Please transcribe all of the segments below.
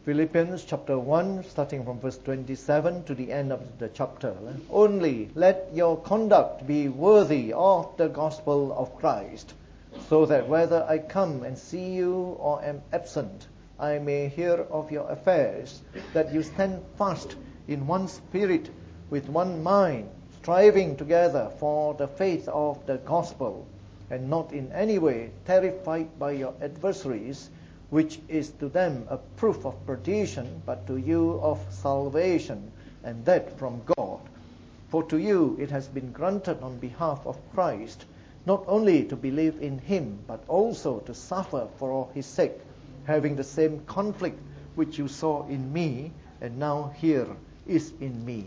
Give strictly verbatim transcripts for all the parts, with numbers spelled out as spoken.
Philippians chapter one, starting from verse twenty-seven to the end of the chapter. Only let your conduct be worthy of the gospel of Christ, so that whether I come and see you or am absent, I may hear of your affairs, that you stand fast in one spirit, with one mind, striving together for the faith of the gospel, and not in any way terrified by your adversaries, which is to them a proof of perdition, but to you of salvation, and that from God. For to you it has been granted on behalf of Christ, not only to believe in him, but also to suffer for his sake, having the same conflict which you saw in me, and now here is in me.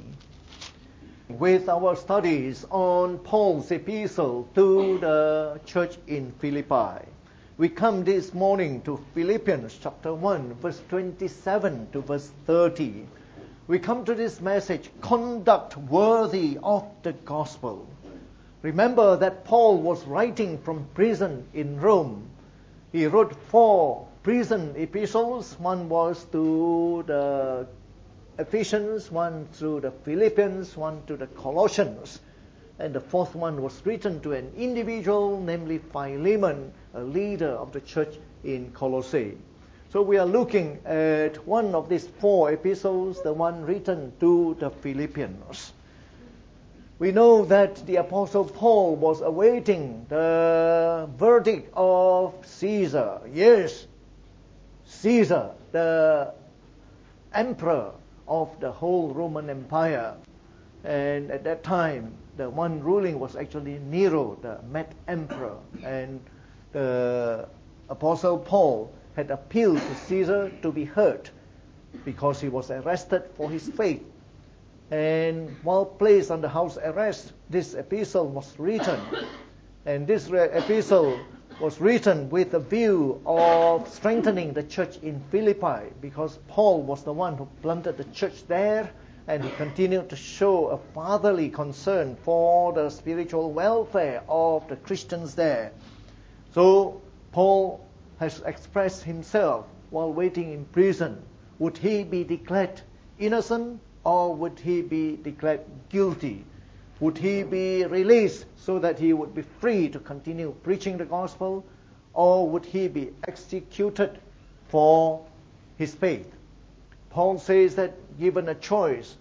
With our studies on Paul's epistle to the church in Philippi, we come this morning to Philippians chapter one, verse twenty-seven to verse thirty. We come to this message, conduct worthy of the gospel. Remember that Paul was writing from prison in Rome. He wrote four prison epistles. One was to the Ephesians, one to the Philippians, one to the Colossians. And the fourth one was written to an individual, namely Philemon, a leader of the church in Colossae. So we are looking at one of these four epistles, the one written to the Philippians. We know that the Apostle Paul was awaiting the verdict of Caesar. Yes, Caesar, the emperor of the whole Roman Empire. And at that time, the one ruling was actually Nero, the mad emperor. And the Apostle Paul had appealed to Caesar to be heard because he was arrested for his faith. And while placed under house arrest, this epistle was written. And this epistle was written with a view of strengthening the church in Philippi, because Paul was the one who planted the church there, and he continued to show a fatherly concern for the spiritual welfare of the Christians there. So Paul has expressed himself while waiting in prison. Would he be declared innocent, or would he be declared guilty? Would he be released so that he would be free to continue preaching the gospel, or would he be executed for his faith? Paul says that given a choice,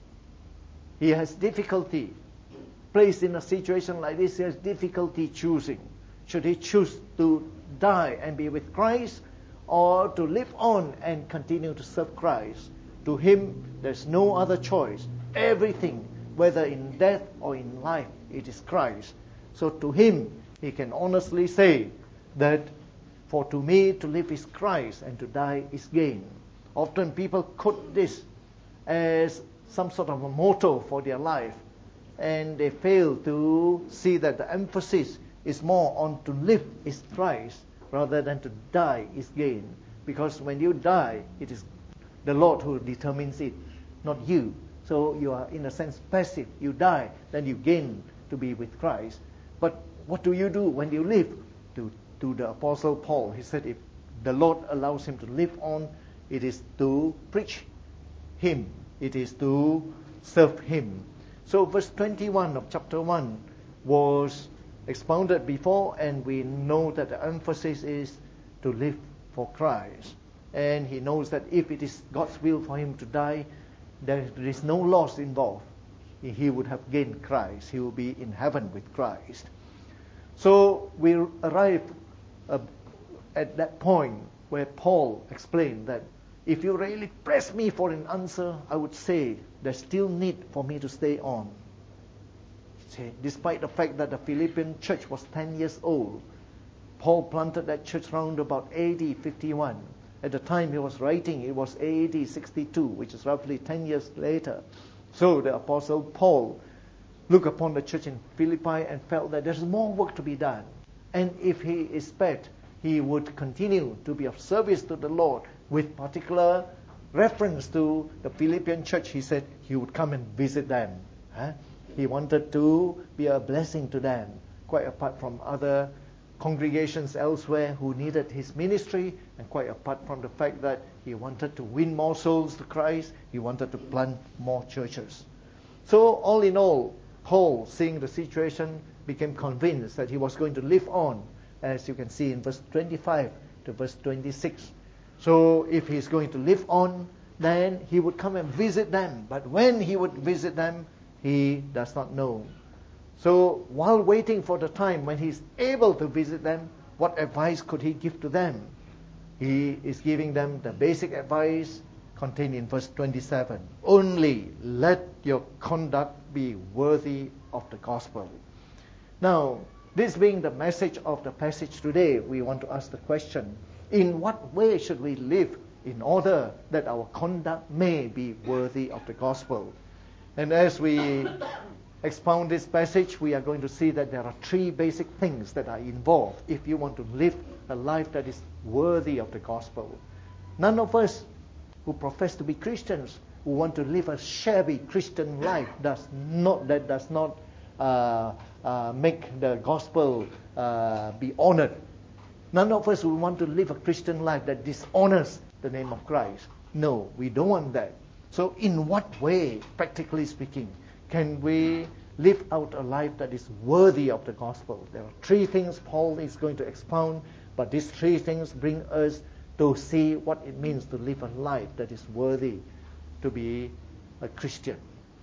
he has difficulty. Placed in a situation like this, he has difficulty choosing. Should he choose to die and be with Christ, or to live on and continue to serve Christ? To him, there's no other choice. Everything, whether in death or in life, it is Christ. So to him, he can honestly say that, for to me to live is Christ and to die is gain. Often people quote this as some sort of a motto for their life, and they fail to see that the emphasis is more on to live is Christ rather than to die is gain. Because when you die, it is the Lord who determines it, not you. So you are in a sense passive. You die, then you gain to be with Christ. But what do you do when you live? To, to the Apostle Paul, he said if the Lord allows him to live on, it is to preach him. It is to serve him. So verse twenty-one of chapter one was expounded before, and we know that the emphasis is to live for Christ. And he knows that if it is God's will for him to die, there is no loss involved. He would have gained Christ. He will be in heaven with Christ. So we arrive uh, at that point where Paul explained that if you really press me for an answer, I would say there's still need for me to stay on. See, despite the fact that the Philippian church was ten years old, Paul planted that church around about A D fifty-one. At the time he was writing, it was A D sixty-two, which is roughly ten years later. So the Apostle Paul looked upon the church in Philippi and felt that there's more work to be done. And if he is spared, he would continue to be of service to the Lord. With particular reference to the Philippian church, he said he would come and visit them. Huh? He wanted to be a blessing to them, quite apart from other congregations elsewhere who needed his ministry, and quite apart from the fact that he wanted to win more souls to Christ, he wanted to plant more churches. So all in all, Paul, seeing the situation, became convinced that he was going to live on, as you can see in verse twenty-five to verse twenty-six. So if he's going to live on, then he would come and visit them. But when he would visit them, he does not know. So while waiting for the time when he's able to visit them, what advice could he give to them? He is giving them the basic advice contained in verse twenty-seven. Only let your conduct be worthy of the gospel. Now, this being the message of the passage today, we want to ask the question, in what way should we live in order that our conduct may be worthy of the gospel? And as we expound this passage, we are going to see that there are three basic things that are involved if you want to live a life that is worthy of the gospel. None of us who profess to be Christians, who want to live a shabby Christian life, does not that does not uh, uh, make the gospel uh, be honored. None of us who want to live a Christian life that dishonors the name of Christ. No, we don't want that. So in what way, practically speaking, can we live out a life that is worthy of the gospel? There are three things Paul is going to expound, but these three things bring us to see what it means to live a life that is worthy to be a Christian.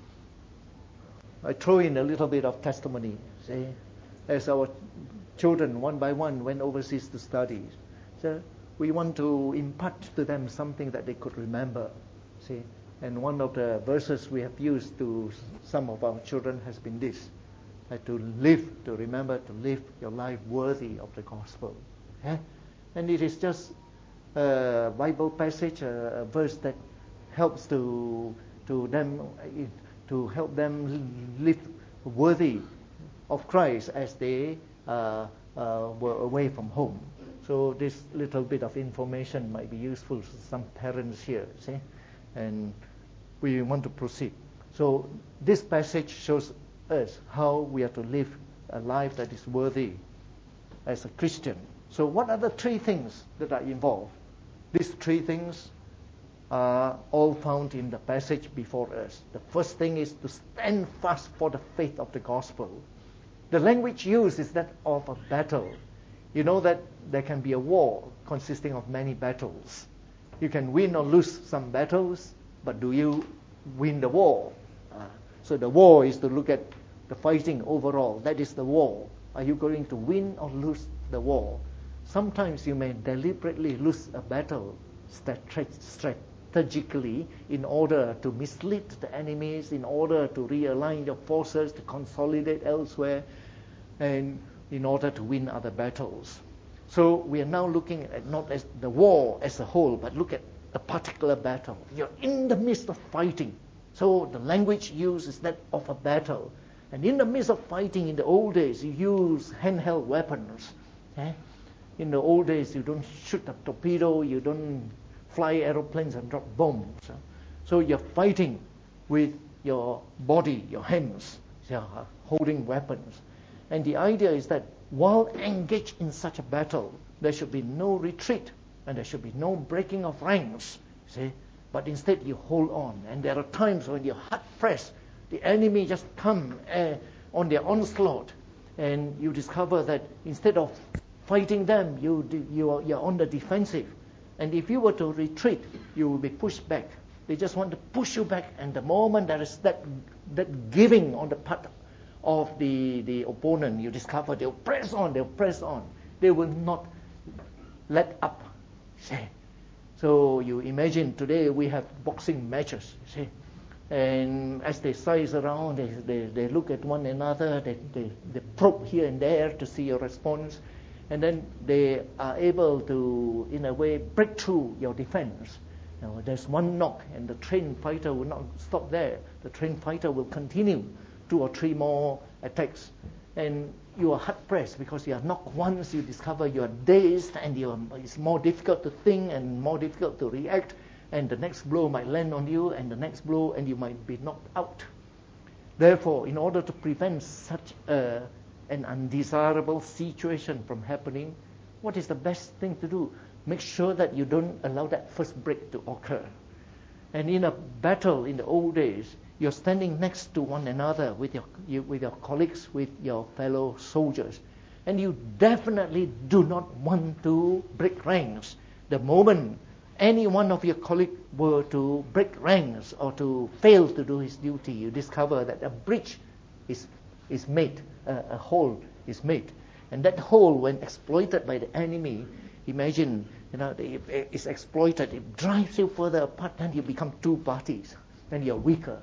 I throw in a little bit of testimony. See, as our children one by one went overseas to study, so we want to impart to them something that they could remember. See, and one of the verses we have used to some of our children has been this: that to live, to remember to live your life worthy of the gospel. Yeah? And it is just a Bible passage, a, a verse that helps to to them to help them live worthy of Christ as they uh, uh, were away from home. So this little bit of information might be useful to some parents here. See, and we want to proceed. So this passage shows us how we are to live a life that is worthy as a Christian. So what are the three things that are involved? These three things are all found in the passage before us. The first thing is to stand fast for the faith of the gospel. The language used is that of a battle. You know that there can be a war consisting of many battles. You can win or lose some battles, but do you win the war? Uh, so the war is to look at the fighting overall. That is the war. Are you going to win or lose the war? Sometimes you may deliberately lose a battle strategically in order to mislead the enemies, in order to realign your forces, to consolidate elsewhere, and in order to win other battles. So we are now looking at not as the war as a whole, but look at a particular battle. You're in the midst of fighting. So the language used is that of a battle. And in the midst of fighting, in the old days, you use handheld weapons. Eh? In the old days, you don't shoot a torpedo, you don't fly aeroplanes and drop bombs. So you're fighting with your body, your hands, you're holding weapons. And the idea is that while engaged in such a battle, there should be no retreat and there should be no breaking of ranks. See? But instead you hold on. And there are times when you're hard pressed, the enemy just come uh, on their onslaught, and you discover that instead of fighting them, you you are you're on the defensive. And if you were to retreat, you will be pushed back. They just want to push you back, and the moment there is that that giving on the part of the, the opponent, you discover they'll press on, they'll press on. They will not let up. See? So you imagine today we have boxing matches, see? And as they size around, they, they, they look at one another, they, they, they probe here and there to see your response, and then they are able to, in a way, break through your defense. You know, there's one knock, and the trained fighter will not stop there. The trained fighter will continue two or three more attacks. And you are hard pressed because you are knocked once, you discover you are dazed, and you are, it's more difficult to think and more difficult to react. And the next blow might land on you, and the next blow, and you might be knocked out. Therefore, in order to prevent such a an undesirable situation from happening, what is the best thing to do? Make sure that you don't allow that first break to occur. And in a battle in the old days, you're standing next to one another with your you, with your colleagues, with your fellow soldiers, and you definitely do not want to break ranks. The moment any one of your colleagues were to break ranks or to fail to do his duty, you discover that a breach is is made, uh, a hole is made, and that hole, when exploited by the enemy, imagine, you know, it, it's exploited, it drives you further apart, then you become two parties, then you're weaker.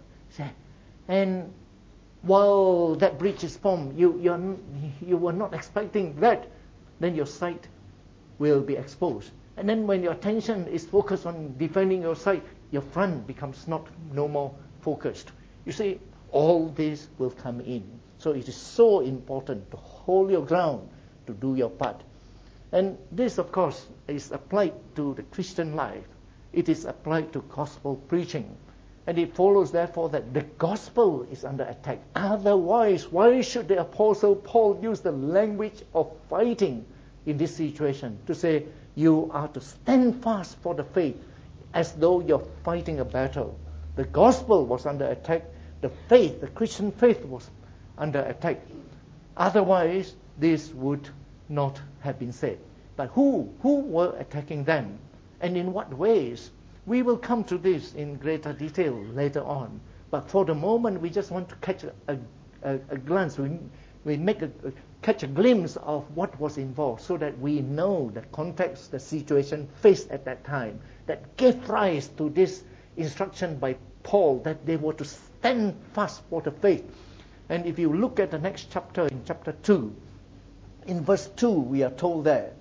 And while that breach is formed, you you're, you were not expecting that, then your side will be exposed. And then when your attention is focused on defending your side, your front becomes not no more focused. You see, all this will come in. So it is so important to hold your ground, to do your part. And this, of course, is applied to the Christian life. It is applied to gospel preaching. And it follows, therefore, that the gospel is under attack. Otherwise, why should the Apostle Paul use the language of fighting in this situation to say you are to stand fast for the faith as though you're fighting a battle? The gospel was under attack. The faith, the Christian faith, was under attack. Otherwise, this would not have been said. But who, who were attacking them? And in what ways? We will come to this in greater detail later on. But for the moment, we just want to catch a, a, a glance. We, we make a, a, catch a glimpse of what was involved so that we know the context, the situation faced at that time that gave rise to this instruction by Paul that they were to stand fast for the faith. And if you look at the next chapter, in chapter two, in verse two, we are told there,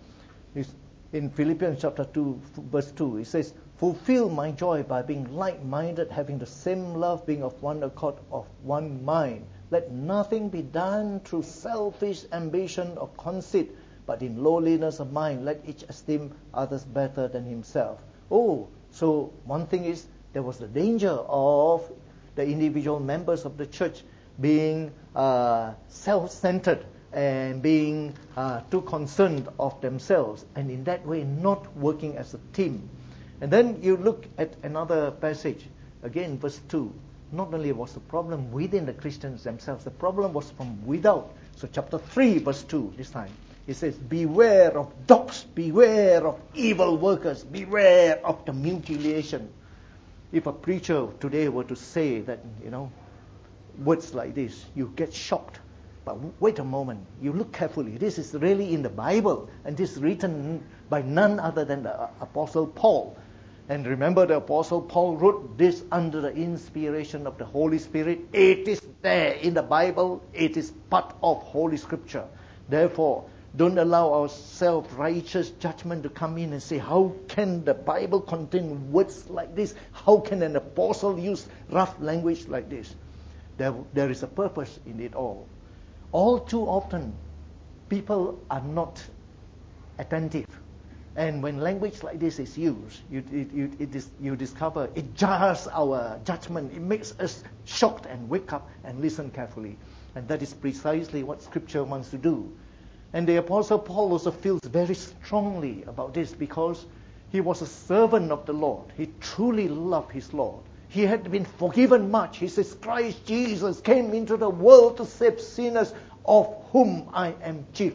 in Philippians chapter two, verse two, it says, "Fulfill my joy by being like-minded, having the same love, being of one accord, of one mind. Let nothing be done through selfish ambition or conceit, but in lowliness of mind, let each esteem others better than himself." Oh, so one thing is, there was the danger of the individual members of the church being uh, self-centered and being uh, too concerned of themselves, and in that way not working as a team. And then you look at another passage, again verse two. Not only was the problem within the Christians themselves, the problem was from without. So chapter three, verse two, this time, it says, "Beware of dogs, beware of evil workers, beware of the mutilation." If a preacher today were to say that, you know, words like this, you get shocked. But wait a moment, you look carefully. This is really in the Bible, and this is written by none other than the Apostle Paul. And remember, the Apostle Paul wrote this under the inspiration of the Holy Spirit. It is there in the Bible. It is part of Holy Scripture. Therefore, don't allow our self-righteous judgment to come in and say, how can the Bible contain words like this? How can an apostle use rough language like this? There, there is a purpose in it all. All too often, people are not attentive. And when language like this is used, you, it, you, it is, you discover it jars our judgment. It makes us shocked and wake up and listen carefully. And that is precisely what Scripture wants to do. And the Apostle Paul also feels very strongly about this because he was a servant of the Lord. He truly loved his Lord. He had been forgiven much. He says, "Christ Jesus came into the world to save sinners, of whom I am chief."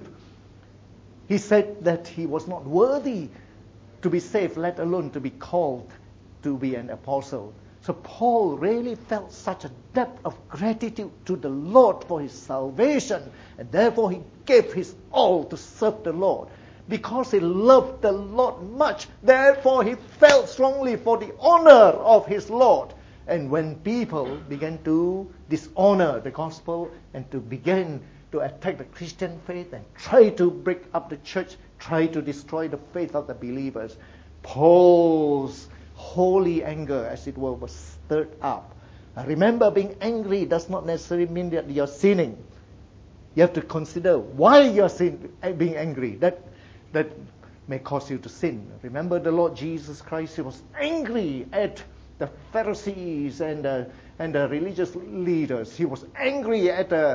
He said that he was not worthy to be saved, let alone to be called to be an apostle. So Paul really felt such a depth of gratitude to the Lord for his salvation, and therefore he gave his all to serve the Lord. Because he loved the Lord much, therefore he felt strongly for the honor of his Lord. And when people began to dishonor the gospel and to begin to attack the Christian faith and try to break up the church, try to destroy the faith of the believers, Paul's holy anger, as it were, was stirred up. Now remember, being angry does not necessarily mean that you're sinning. You have to consider why you're sin, being angry. That that may cause you to sin. Remember the Lord Jesus Christ, he was angry at the Pharisees and the, and the religious leaders. He was angry at the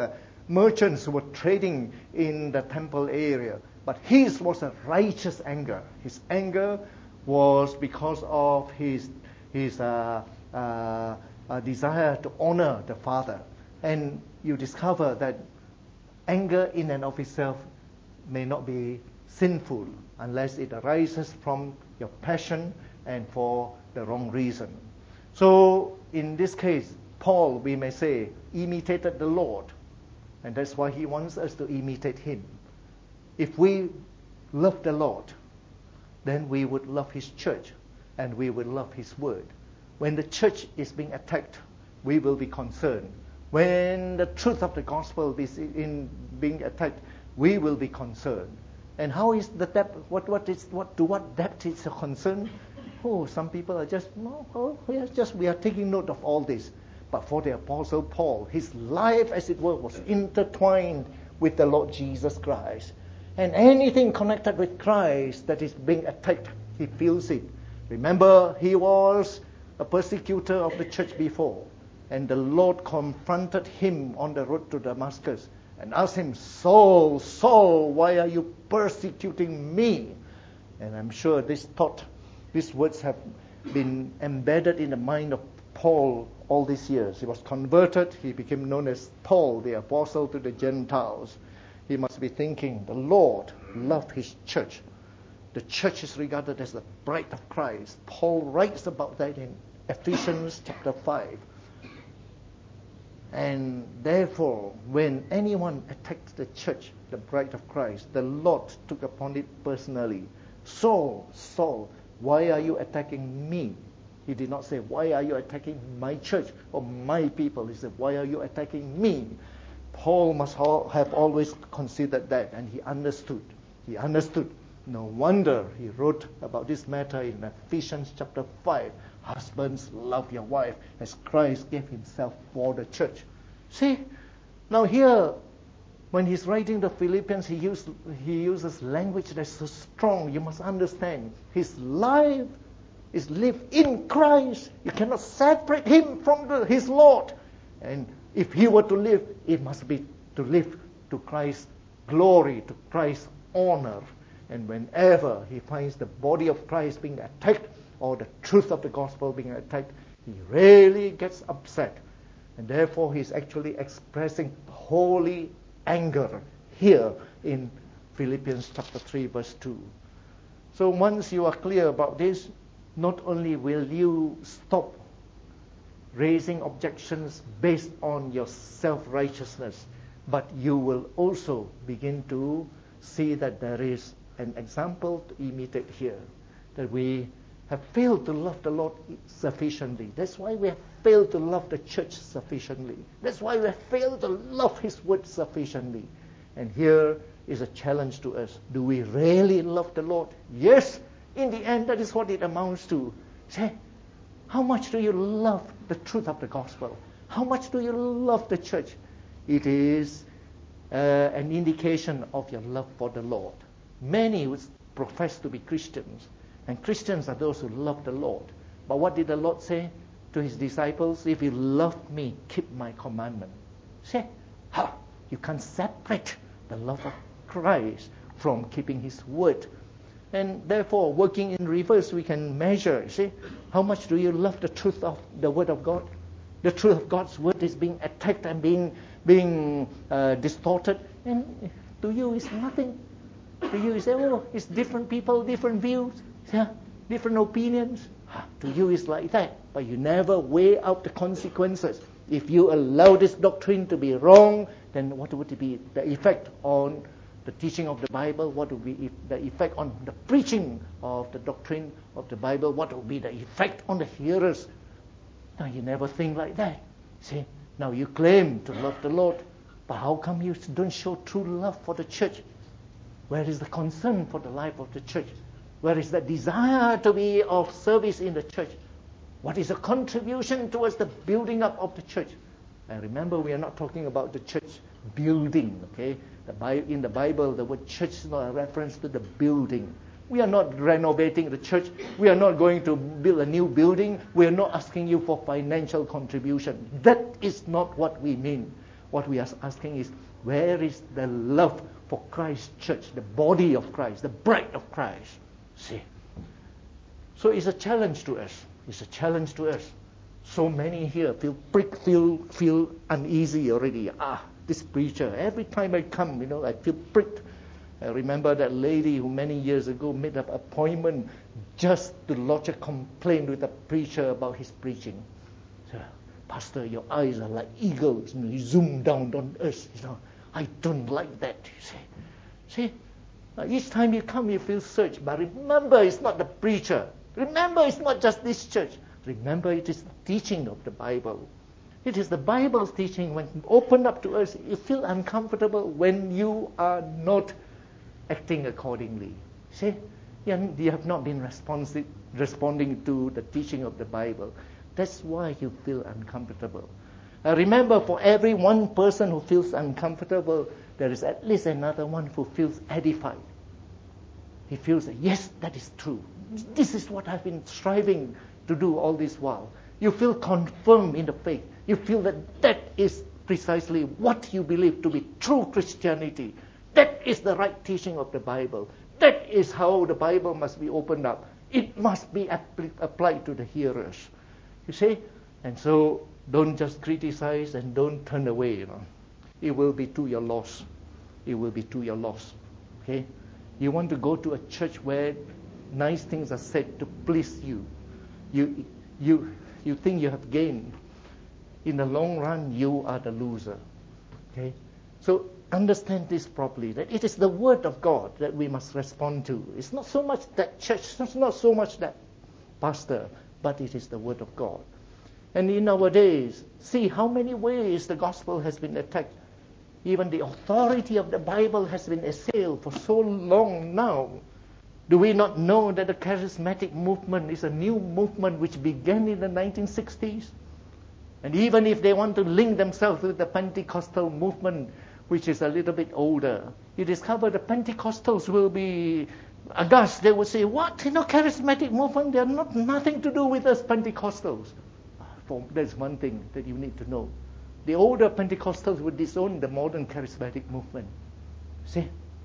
merchants who were trading in the temple area. But his was a righteous anger. His anger was because of his, his uh, uh, uh, desire to honor the Father. And you discover that anger in and of itself may not be sinful unless it arises from your passion and for the wrong reason. So in this case, Paul, we may say, imitated the Lord. And that's why he wants us to imitate him. If we love the Lord, then we would love his church and we would love his word. When the church is being attacked, we will be concerned. When the truth of the gospel is in being attacked, we will be concerned. And how is the depth? What what is what to what depth is a concern? Oh, some people are just no. Oh, yes, just we are taking note of all this. But for the Apostle Paul, his life, as it were, was intertwined with the Lord Jesus Christ. And anything connected with Christ that is being attacked, he feels it. Remember, he was a persecutor of the church before. And the Lord confronted him on the road to Damascus and asked him, Saul, Saul, why are you persecuting me? And I'm sure this thought, these words have been embedded in the mind of Paul all these years. He was converted. He became known as Paul, the apostle to the Gentiles. He must be thinking, the Lord loved his church. The church is regarded as the bride of Christ. Paul writes about that in Ephesians chapter five. And therefore, when anyone attacked the church, the bride of Christ, the Lord took upon it personally. Saul, Saul, why are you attacking me? He did not say, why are you attacking my church or my people? He said, why are you attacking me? Paul must have always considered that, and he understood. He understood. No wonder he wrote about this matter in Ephesians chapter five. Husbands, love your wife as Christ gave himself for the church. See, now here, when he's writing the Philippians, he, used, he uses language that's so strong. You must understand. His life is lived in Christ. You cannot separate him from the, his Lord. And if he were to live, it must be to live to Christ's glory, to Christ's honor. And whenever he finds the body of Christ being attacked or the truth of the gospel being attacked, he really gets upset. And therefore he's actually expressing holy anger here in Philippians chapter three verse two. So once you are clear about this, not only will you stop raising objections based on your self-righteousness, but you will also begin to see that there is an example to imitate here, that we have failed to love the Lord sufficiently. That's why we have failed to love the church sufficiently. That's why we have failed to love his word sufficiently. And here is a challenge to us. Do we really love the Lord? Yes. In the end, that is what it amounts to. Say, how much do you love the truth of the gospel? How much do you love the church? It is uh, an indication of your love for the Lord. Many would profess to be Christians, and Christians are those who love the Lord. But what did the Lord say to his disciples? If you love me, keep my commandment. Say, ha, you can't separate the love of Christ from keeping his word. And therefore, working in reverse, we can measure, see, how much do you love the truth of the word of God? The truth of God's word is being attacked and being being uh, distorted. And to you, it's nothing. To you, you say, oh, it's different people, different views, yeah, different opinions. To you, it's like that. But you never weigh out the consequences. If you allow this doctrine to be wrong, then what would it be? The effect on the teaching of the Bible? What would be the effect on the preaching of the doctrine of the Bible? What would be the effect on the hearers? Now, you never think like that. See, now you claim to love the Lord, but how come you don't show true love for the church? Where is the concern for the life of the church? Where is the desire to be of service in the church? What is the contribution towards the building up of the church? And remember, we are not talking about the church building, okay? The, in the Bible, the word church is not a reference to the building. We are not renovating the church. We are not going to build a new building. We are not asking you for financial contribution. That is not what we mean. What we are asking is, Where is the love for Christ's church, the body of Christ, the bride of Christ? See? So it's a challenge to us. It's a challenge to us. So many here feel prick, feel feel uneasy already. Ah, this preacher. Every time I come, you know, I feel pricked. I remember that lady who many years ago made an appointment just to lodge a complaint with the preacher about his preaching. So, Pastor, your eyes are like eagles, and you zoom down on us. You know, I don't like that. You see, see. Uh, each time you come, you feel searched. But remember, it's not the preacher. Remember, it's not just this church. Remember, it is the teaching of the Bible. It is the Bible's teaching. When opened up to us, you feel uncomfortable when you are not acting accordingly. See, you have not been responsive, responding to the teaching of the Bible. That's why you feel uncomfortable. Uh, remember, for every one person who feels uncomfortable, there is at least another one who feels edified. He feels that, yes, that is true. This is what I've been striving to do all this while. You feel confirmed in the faith. You feel that that is precisely what you believe to be true Christianity. That is the right teaching of the Bible. That is how the Bible must be opened up. It must be appli- applied to the hearers. You see? And so don't just criticize and don't turn away, you know. It will be to your loss. It will be to your loss. Okay? You want to go to a church where nice things are said to please you. You you you think you have gained. In the long run, you are the loser. Okay? So understand this properly, that it is the Word of God that we must respond to. It's not so much that church, it's not so much that pastor, but it is the Word of God. And in our days, see how many ways the gospel has been attacked. Even the authority of the Bible has been assailed for so long now. Do we not know that the charismatic movement is a new movement which began in the nineteen sixties? And even if they want to link themselves with the Pentecostal movement, which is a little bit older, you discover the Pentecostals will be aghast. They will say, what? You know, charismatic movement, they are not nothing to do with us Pentecostals. For, there's one thing that you need to know. The older Pentecostals would disown the modern charismatic movement. See?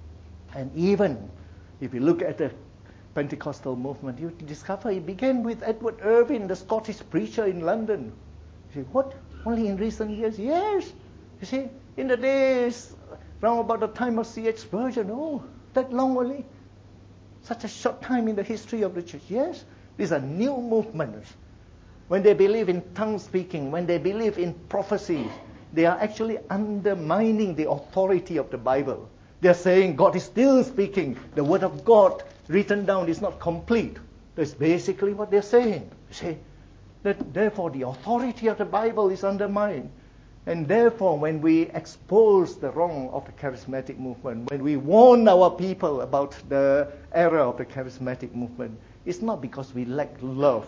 And even if you look at the Pentecostal movement, you discover it began with Edward Irvine, the Scottish preacher in London. You say, what? Only in recent years? Yes. You see, in the days, around about the time of C H Spurgeon, oh, that long only. Such a short time in the history of the church. Yes, these are new movements. When they believe in tongue speaking, when they believe in prophecies, they are actually undermining the authority of the Bible. They are saying God is still speaking. The Word of God written down is not complete. That's basically what they're saying. You see, that therefore the authority of the Bible is undermined. And therefore, when we expose the wrong of the charismatic movement, when we warn our people about the error of the charismatic movement, it's not because we lack love.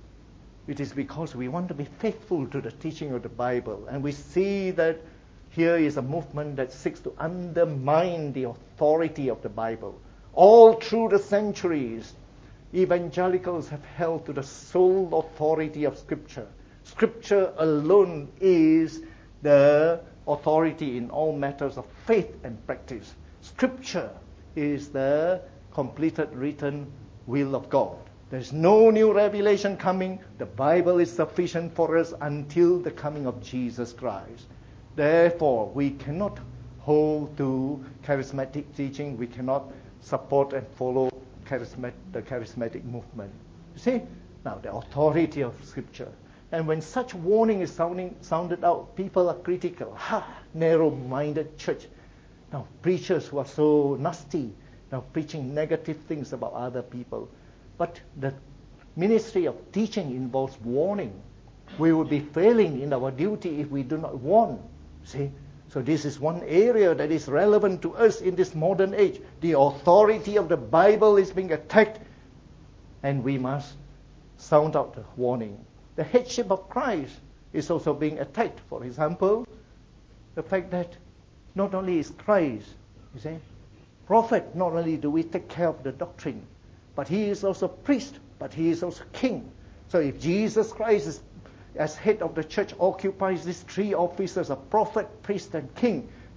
It is because we want to be faithful to the teaching of the Bible. And we see that here is a movement that seeks to undermine the authority of the Bible. All through the centuries, evangelicals have held to the sole authority of Scripture. Scripture alone is the authority in all matters of faith and practice. Scripture is the completed written will of God. There's no new revelation coming. The Bible is sufficient for us until the coming of Jesus Christ. Therefore, we cannot hold to charismatic teaching. We cannot support and follow charismatic, the charismatic movement. You see? Now, the authority of Scripture. And when such warning is sounding, sounded out, people are critical. Ha! Narrow-minded church. Now, preachers who are so nasty, now preaching negative things about other people. But the ministry of teaching involves warning. We will be failing in our duty if we do not warn. See? So this is one area that is relevant to us in this modern age. The authority of the Bible is being attacked, and we must sound out the warning. The headship of Christ is also being attacked. For example, the fact that not only is Christ, you see, prophet, not only do we take care of the doctrine, but he is also priest, but he is also king. So if Jesus Christ is, as head of the church occupies these three offices of prophet, priest, and king,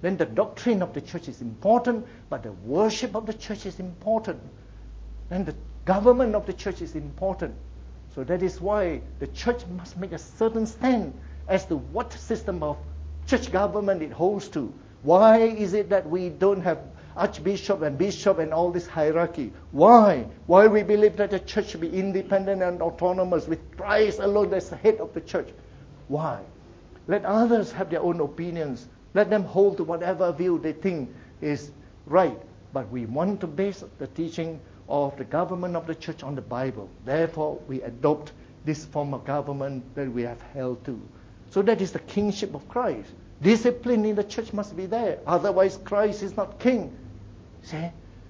then the doctrine of the church is important, but the worship of the church is important. And the government of the church is important. So that is why the church must make a certain stand as to what system of church government it holds to. Why is it that we don't have archbishop and bishop and all this hierarchy? Why? Why we believe that the church should be independent and autonomous with Christ alone as the head of the church? Why? Let others have their own opinions. Let them hold to whatever view they think is right. But we want to base the teaching of the government of the church on the Bible. Therefore, we adopt this form of government that we have held to. So that is the kingship of Christ. Discipline in the church must be there. Otherwise, Christ is not king. See?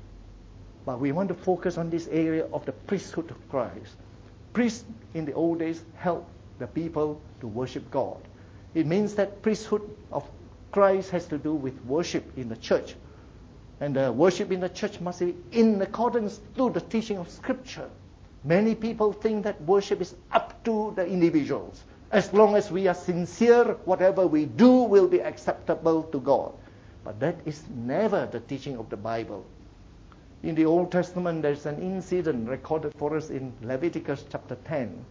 But we want to focus on this area of the priesthood of Christ. Priests in the old days helped the people to worship God. It means that priesthood of Christ has to do with worship in the church. And the worship in the church must be in accordance to the teaching of Scripture. Many people think that worship is up to the individuals. As long as we are sincere, whatever we do will be acceptable to God. But that is never the teaching of the Bible. In the Old Testament, there's an incident recorded for us in Leviticus chapter ten.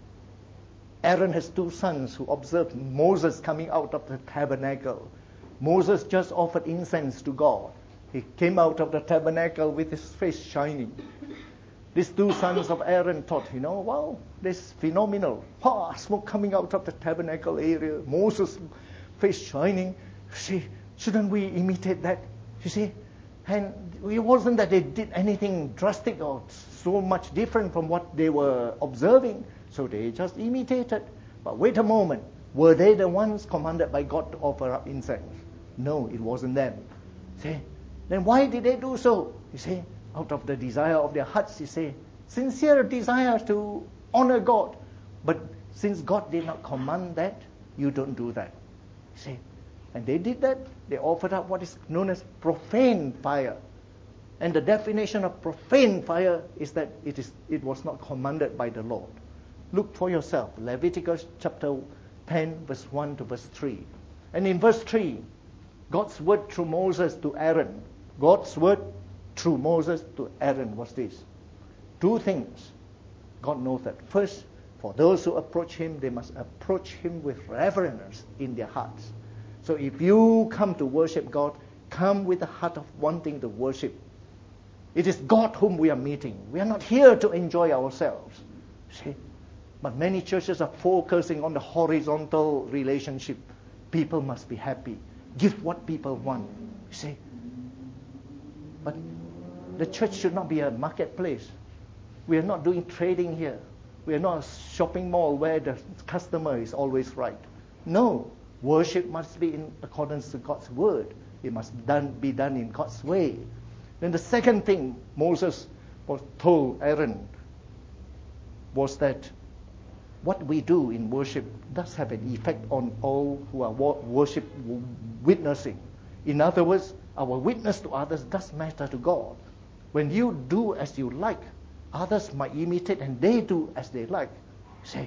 Aaron has two sons who observed Moses coming out of the tabernacle. Moses just offered incense to God. He came out of the tabernacle with his face shining. These two sons of Aaron thought, you know, wow, this is phenomenal. Ah, smoke coming out of the tabernacle area. Moses' face shining. See, shouldn't we imitate that? You see? And it wasn't that they did anything drastic or so much different from what they were observing. So they just imitated. But wait a moment. Were they the ones commanded by God to offer up incense? No, it wasn't them. See? Then why did they do so? You see? Out of the desire of their hearts, you say, sincere desire to honor God. But since God did not command that, you don't do that. You see? And they did that. They offered up what is known as profane fire. And the definition of profane fire is that it is it was not commanded by the Lord. Look for yourself. Leviticus chapter ten, verse one to verse three. And in verse three, God's word through Moses to Aaron. God's word through Moses to Aaron was this. Two things God knows that. First, for those who approach him, they must approach him with reverence in their hearts. So if you come to worship God, come with the heart of wanting to worship. It is God whom we are meeting. We are not here to enjoy ourselves. See? But many churches are focusing on the horizontal relationship. People must be happy. Give what people want. See? But the church should not be a marketplace. We are not doing trading here. We are not a shopping mall where the customer is always right. No. Worship must be in accordance to God's word. It must done, be done in God's way. Then the second thing Moses was told Aaron was that what we do in worship does have an effect on all who are worship witnessing. In other words, our witness to others does matter to God. When you do as you like, others might imitate and they do as they like. See?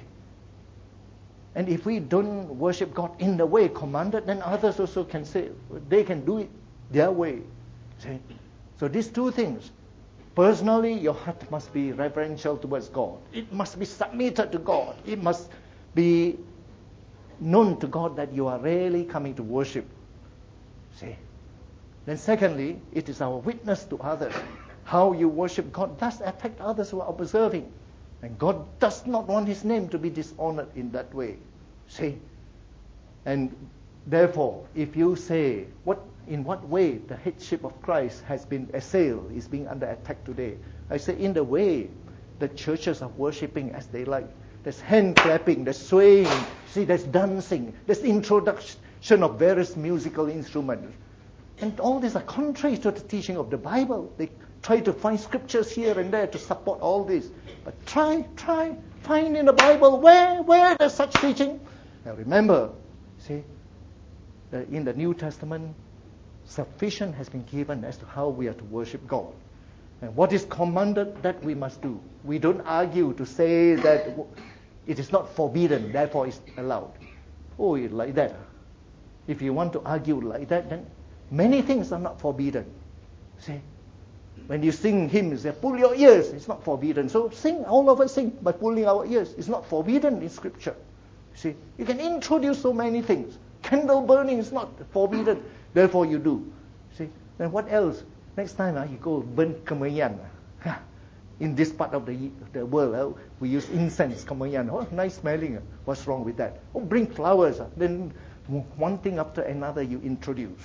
And if we don't worship God in the way commanded, then others also can say, they can do it their way. See? So these two things. Personally, your heart must be reverential towards God. It must be submitted to God. It must be known to God that you are really coming to worship. See? Then secondly, it is our witness to others. How you worship God does affect others who are observing. And God does not want his name to be dishonored in that way. See? And therefore, if you say, what in what way the headship of Christ has been assailed, is being under attack today, I say in the way the churches are worshipping as they like. There's hand clapping, there's swaying, see, there's dancing, there's introduction of various musical instruments. And all these are contrary to the teaching of the Bible. They try to find scriptures here and there to support all this. But try, try, find in the Bible where, where there's such teaching. Now remember, see, that in the New Testament, sufficient has been given as to how we are to worship God. And what is commanded, that we must do. We don't argue to say that it is not forbidden, therefore it's allowed. Oh, like that. If you want to argue like that, then Many things are not forbidden. See? When you sing hymns, they pull your ears. It's not forbidden. So sing, all of us sing by pulling our ears. It's not forbidden in Scripture. See, you can introduce so many things. Candle burning is not forbidden. Therefore you do. See, then what else? Next time uh, you go burn kemenyan. Uh, in this part of the the world, uh, we use incense, kemenyan. Oh, nice smelling. Uh, what's wrong with that? Oh, bring flowers. Uh, then one thing after another you introduce.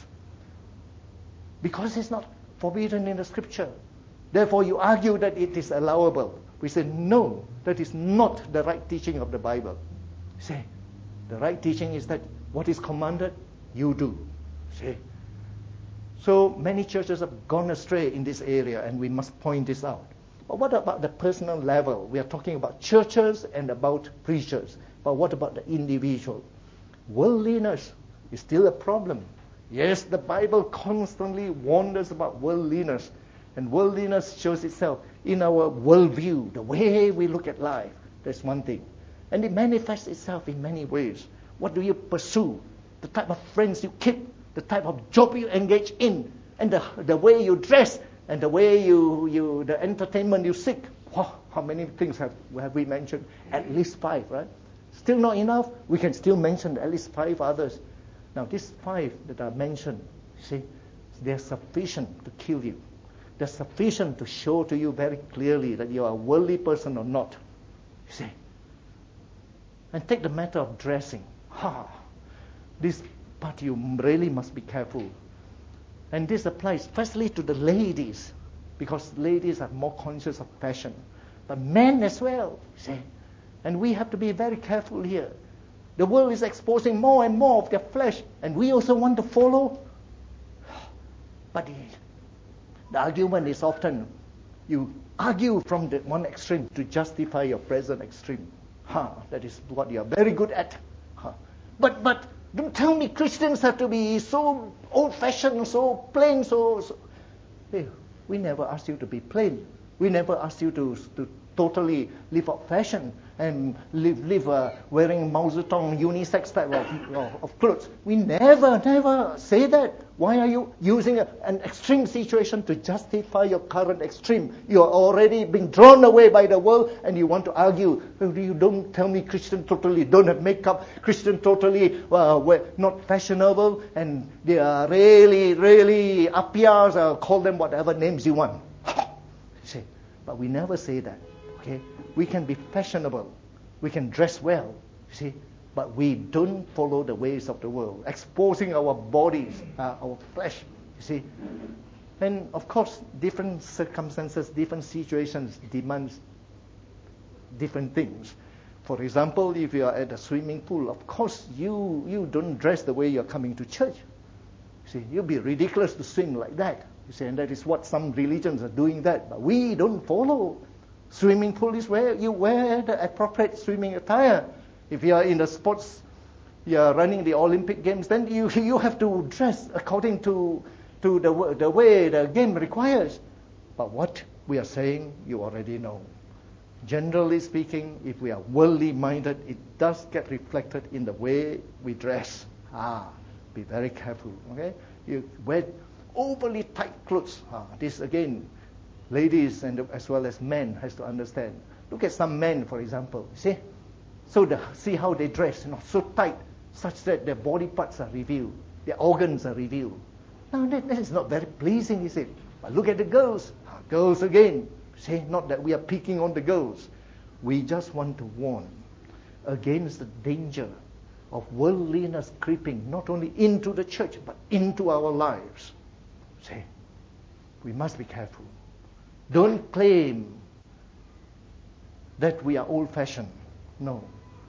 Because it's not forbidden in the Scripture. Therefore you argue that it is allowable. We say, no, that is not the right teaching of the Bible. See, the right teaching is that what is commanded, you do. See? So many churches have gone astray in this area, and we must point this out. But what about the personal level? We are talking about churches and about preachers. But what about the individual? Worldliness is still a problem. Yes, the Bible constantly warns us about worldliness. And worldliness shows itself in our worldview, the way we look at life. That's one thing. And it manifests itself in many ways. What do you pursue? The type of friends you keep, the type of job you engage in, and the, the way you dress, and the way you, you the entertainment you seek. Wow, how many things have, have we mentioned? At least five, right? Still not enough? We can still mention at least five others. Now, these five that are mentioned, see, they're sufficient to kill you. They're sufficient to show to you very clearly that you are a worldly person or not. See? And take the matter of dressing. Ha! This part you really must be careful. And this applies firstly to the ladies, because ladies are more conscious of fashion. But men as well, see? And we have to be very careful here. The world is exposing more and more of their flesh, and we also want to follow. But the, the argument is often, you argue from the one extreme to justify your present extreme. Huh, that is what you are very good at. Huh. But but don't tell me Christians have to be so old-fashioned, so plain, so... so. Hey, we never asked you to be plain. We never asked you to, to totally live up fashion and live, live uh, wearing Mao Zedong unisex type of, of, of clothes. We never, never say that. Why are you using a, an extreme situation to justify your current extreme? You are already being drawn away by the world, and you want to argue. You don't tell me Christian totally don't have makeup, Christian totally uh, not fashionable, and they are really, really appias, uh, call them whatever names you want. See, but we never say that. Okay, we can be fashionable, we can dress well, see, but we don't follow the ways of the world, exposing our bodies, uh, our flesh, you see. And of course, different circumstances, different situations demands different things. For example, if you are at a swimming pool, of course you you don't dress the way you're coming to church. See, you'd be ridiculous to swim like that. You see, and that is what some religions are doing that, but we don't follow. Swimming pool is where you wear the appropriate swimming attire. If you are in the sports, you are running the Olympic Games, then you you have to dress according to to the the way the game requires. But what we are saying, you already know. Generally speaking, if we are worldly minded, it does get reflected in the way we dress. Ah, be very careful. Okay, you wear overly tight clothes. Ah, this again. Ladies and as well as men has to understand. Look at some men, for example. See, so the, see how they dress, you know, so tight, such that their body parts are revealed, their organs are revealed. Now that, that is not very pleasing, is it? But look at the girls. Girls again. See, not that we are picking on the girls. We just want to warn against the danger of worldliness creeping not only into the church but into our lives. See, we must be careful. Don't claim that we are old-fashioned. No.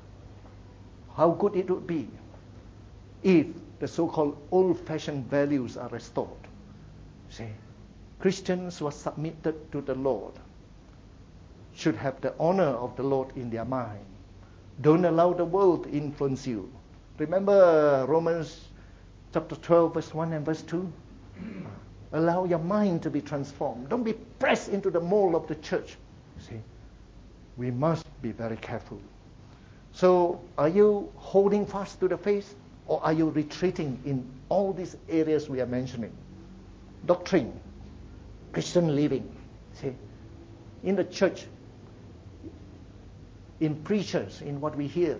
How good it would be if the so-called old-fashioned values are restored. See, Christians who are submitted to the Lord should have the honor of the Lord in their mind. Don't allow the world to influence you. Remember Romans chapter twelve, verse one and verse two? Allow your mind to be transformed. Don't be pressed into the mold of the church. See, we must be very careful. So, are you holding fast to the faith, Or are you retreating in all these areas we are mentioning? Doctrine, Christian living. See, in the church, in preachers, in what we hear,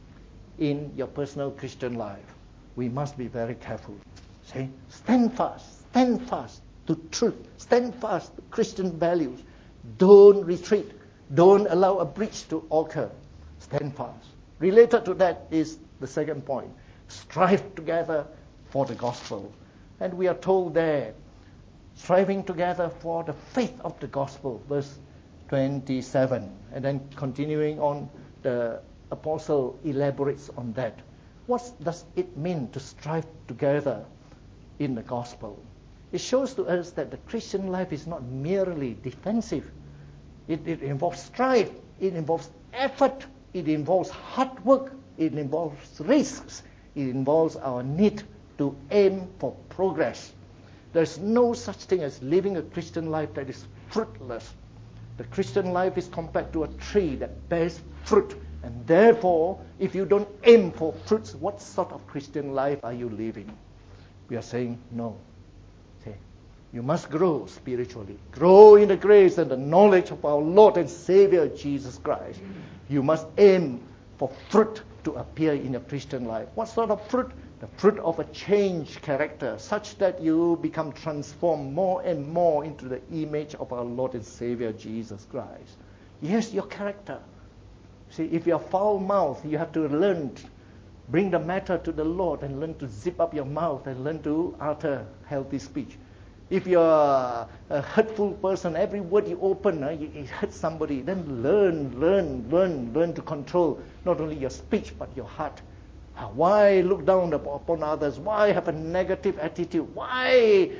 in your personal Christian life, we must be very careful. See, stand fast, stand fast to truth, stand fast to Christian values. Don't retreat. Don't allow a breach to occur. Stand fast. Related to that is the second point. Strive together for the gospel. And we are told there, striving together for the faith of the gospel, verse twenty-seven. And then continuing on, the apostle elaborates on that. What does it mean to strive together in the gospel? It shows to us that the Christian life is not merely defensive. It, it involves strife. It involves effort. It involves hard work. It involves risks. It involves our need to aim for progress. There's no such thing as living a Christian life that is fruitless. The Christian life is compared to a tree that bears fruit. And therefore, if you don't aim for fruits, what sort of Christian life are you living? We are saying no. See, you must grow spiritually. Grow in the grace and the knowledge of our Lord and Savior Jesus Christ. You must aim for fruit to appear in your Christian life. What sort of fruit? The fruit of a changed character, such that you become transformed more and more into the image of our Lord and Savior Jesus Christ. Yes, your character. See, if you're foul-mouthed, you have to learn, bring the matter to the Lord and learn to zip up your mouth and learn to utter healthy speech. If you're a hurtful person, every word you open, uh, you, you hurt somebody, then learn, learn, learn, learn to control not only your speech but your heart. Uh, why look down upon others? Why have a negative attitude? Why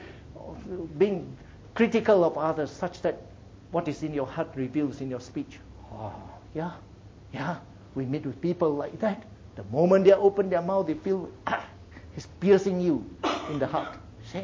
being critical of others such that what is in your heart reveals in your speech? Oh, yeah, yeah, we meet with people like that. The moment they open their mouth, they feel ah, it's piercing you in the heart. See?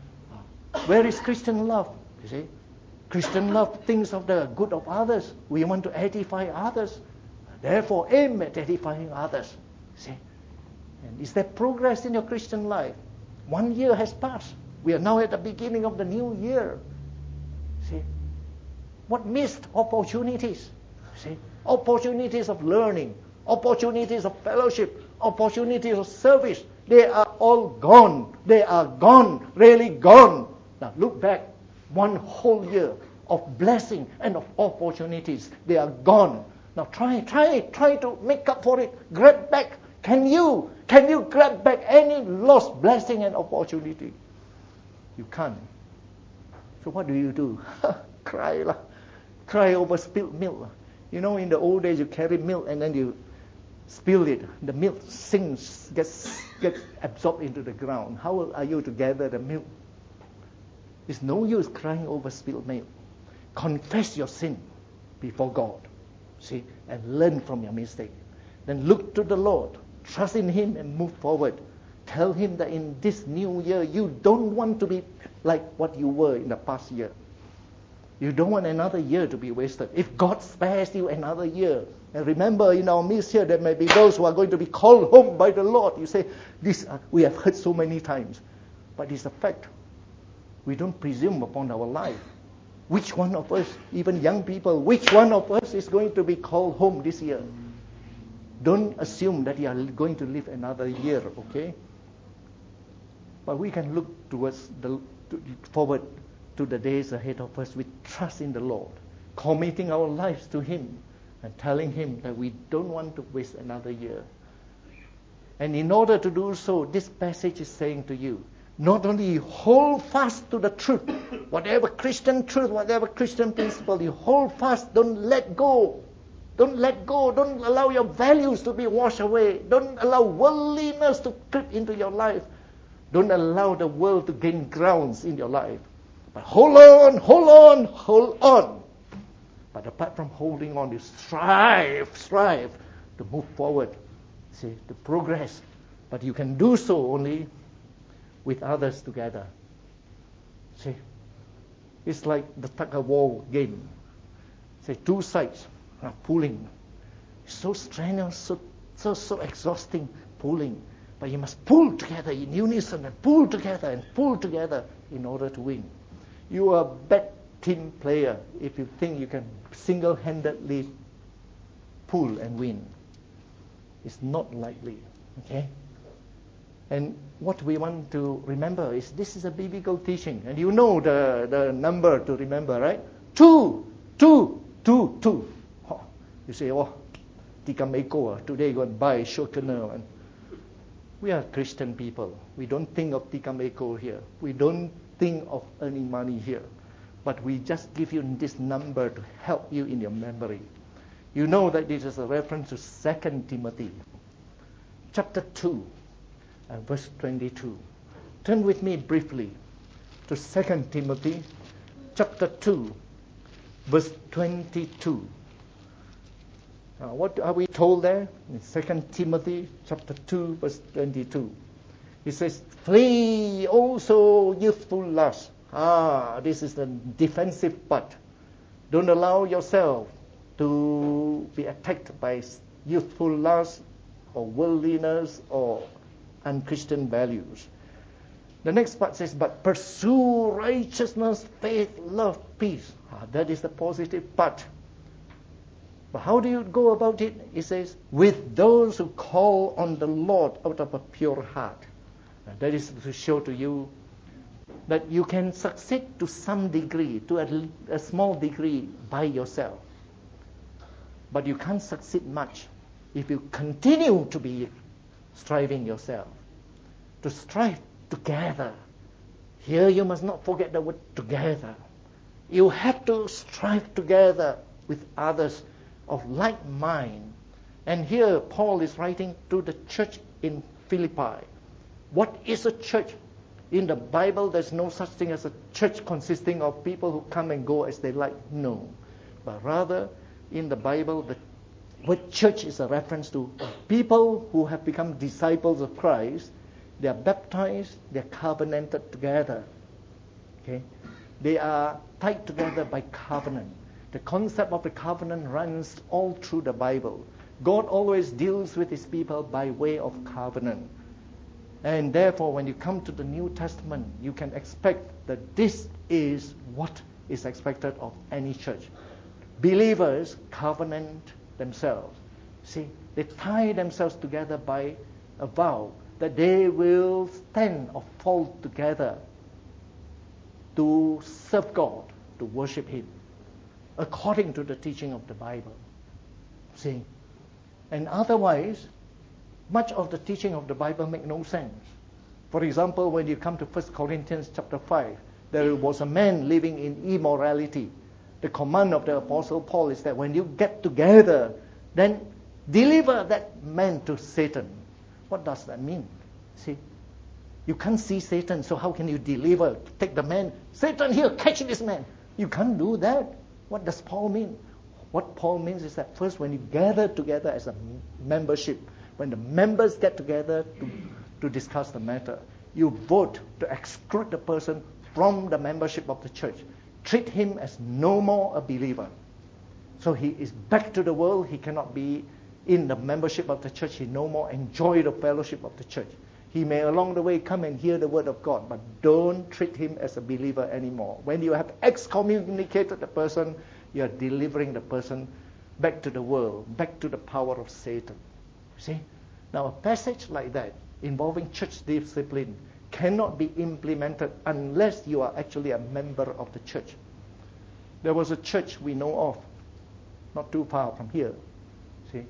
Where is Christian love? You see, Christian love thinks of the good of others. We want to edify others. Therefore, aim at edifying others. See, and is there progress in your Christian life? One year has passed. We are now at the beginning of the new year. See, what missed opportunities? See, opportunities of learning, opportunities of fellowship, opportunities of service. They are all gone. They are gone, really gone. Now look back, one whole year of blessing and of opportunities. They are gone. Now try, try, try to make up for it. Grab back. Can you, can you grab back any lost blessing and opportunity? You can't. So what do you do? Cry lah. Cry over spilled milk. You know, in the old days, you carry milk and then you spill it. The milk sinks, gets gets absorbed into the ground. How are you to gather the milk? It's no use crying over spilled milk. Confess your sin before God, see, and learn from your mistake. Then look to the Lord, trust in Him, and move forward. Tell Him that in this new year, you don't want to be like what you were in the past year. You don't want another year to be wasted. If God spares you another year, and remember, in our midst here, there may be those who are going to be called home by the Lord. You say, this uh, we have heard so many times, but it's a fact. We don't presume upon our life. Which one of us, even young people, which one of us is going to be called home this year? Don't assume that you are going to live another year, okay? But we can look towards the to, forward to the days ahead of us with trust in the Lord, committing our lives to Him and telling Him that we don't want to waste another year. And in order to do so, this passage is saying to you, not only hold fast to the truth, whatever Christian truth, whatever Christian principle, you hold fast, don't let go. Don't let go. Don't allow your values to be washed away. Don't allow worldliness to creep into your life. Don't allow the world to gain grounds in your life. But hold on, hold on, hold on. But apart from holding on, you strive, strive to move forward, see, to progress. But you can do so only with others together. See, it's like the tug-of-war game. Say two sides are pulling. It's so strenuous, so, so so exhausting pulling. But you must pull together in unison and pull together and pull together in order to win. You are a bad team player if you think you can single-handedly pull and win. It's not likely. Okay? And what we want to remember is this is a biblical teaching. And you know the, the number to remember, right? Two, two, two, two. Oh, you say, oh, tikam eko, today you go and buy shortener. And we are Christian people. We don't think of tikam eko here. We don't think of earning money here. But we just give you this number to help you in your memory. You know that this is a reference to Second Timothy, chapter two, and verse twenty-two. Turn with me briefly to Second Timothy, chapter two, verse twenty-two. Now, what are we told there? In Second Timothy, chapter two, verse twenty-two. It says, flee also youthful lust. Ah, this is the defensive part. Don't allow yourself to be attacked by youthful lust or worldliness or unchristian values. The next part says, but pursue righteousness, faith, love, peace. Ah, that is the positive part. But how do you go about it? It says, with those who call on the Lord out of a pure heart. And that is to show to you that you can succeed to some degree, to a, a small degree by yourself. But you can't succeed much if you continue to be striving yourself. To strive together. Here you must not forget the word together. You have to strive together with others of like mind. And here Paul is writing to the church in Philippi. What is a church? In the Bible, there's no such thing as a church consisting of people who come and go as they like. No. But rather, in the Bible, the word church is a reference to people who have become disciples of Christ. They are baptized, they are covenanted together. Okay? They are tied together by covenant. The concept of the covenant runs all through the Bible. God always deals with his people by way of covenant. And therefore, when you come to the New Testament, you can expect that this is what is expected of any church. Believers covenant themselves. See, they tie themselves together by a vow that they will stand or fall together to serve God, to worship him, according to the teaching of the Bible. See? And otherwise, much of the teaching of the Bible make no sense. For example, when you come to First Corinthians chapter five, there was a man living in immorality. The command of the Apostle Paul is that when you get together, then deliver that man to Satan. What does that mean? See, you can't see Satan, so how can you deliver? Take the man, Satan, here, catch this man. You can't do that. What does Paul mean? What Paul means is that first, when you gather together as a membership, when the members get together to, to discuss the matter, you vote to exclude the person from the membership of the church. Treat him as no more a believer. So he is back to the world. He cannot be in the membership of the church. He no more enjoy the fellowship of the church. He may along the way come and hear the word of God, but don't treat him as a believer anymore. When you have excommunicated the person, you are delivering the person back to the world, back to the power of Satan. See? Now, a passage like that involving church discipline cannot be implemented unless you are actually a member of the church. There was a church we know of, not too far from here. See?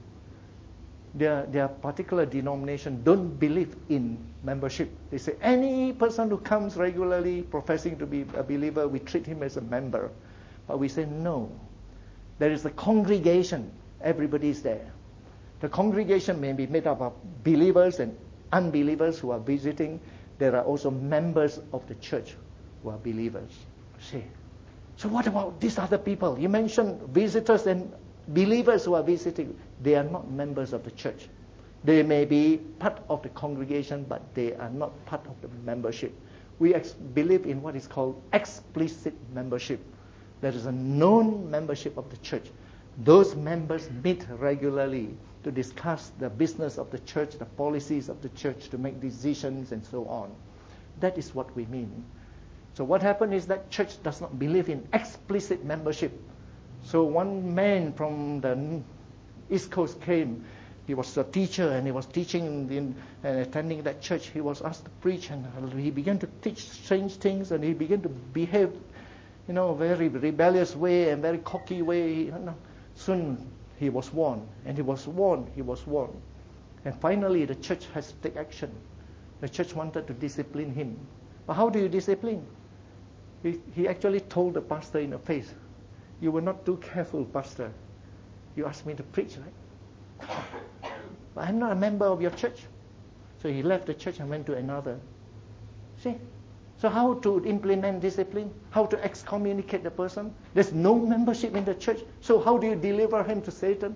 Their, their particular denomination don't believe in membership. They say any person who comes regularly professing to be a believer, we treat him as a member. But we say no. There is a congregation. Everybody is there. The congregation may be made up of believers and unbelievers who are visiting. There are also members of the church who are believers. See? So what about these other people? You mentioned visitors and believers who are visiting. They are not members of the church. They may be part of the congregation, but they are not part of the membership. We ex- believe in what is called explicit membership. There is a known membership of the church. Those members meet regularly. to discuss the business of the church, the policies of the church, to make decisions and so on. That is what we mean. So what happened is that church does not believe in explicit membership. So one man from the East Coast came. He was a teacher and he was teaching in, and attending that church. He was asked to preach and he began to teach strange things and he began to behave, you know, very rebellious way and very cocky way. You know. Soon he was warned and he was warned, he was warned. And finally the church has to take action. The church wanted to discipline him. But how do you discipline? He, he actually told the pastor in the face, "You were not too careful, pastor. You asked me to preach, right? But I'm not a member of your church." So he left the church and went to another. See? So how to implement discipline? How to excommunicate the person? There's no membership in the church. So how do you deliver him to Satan?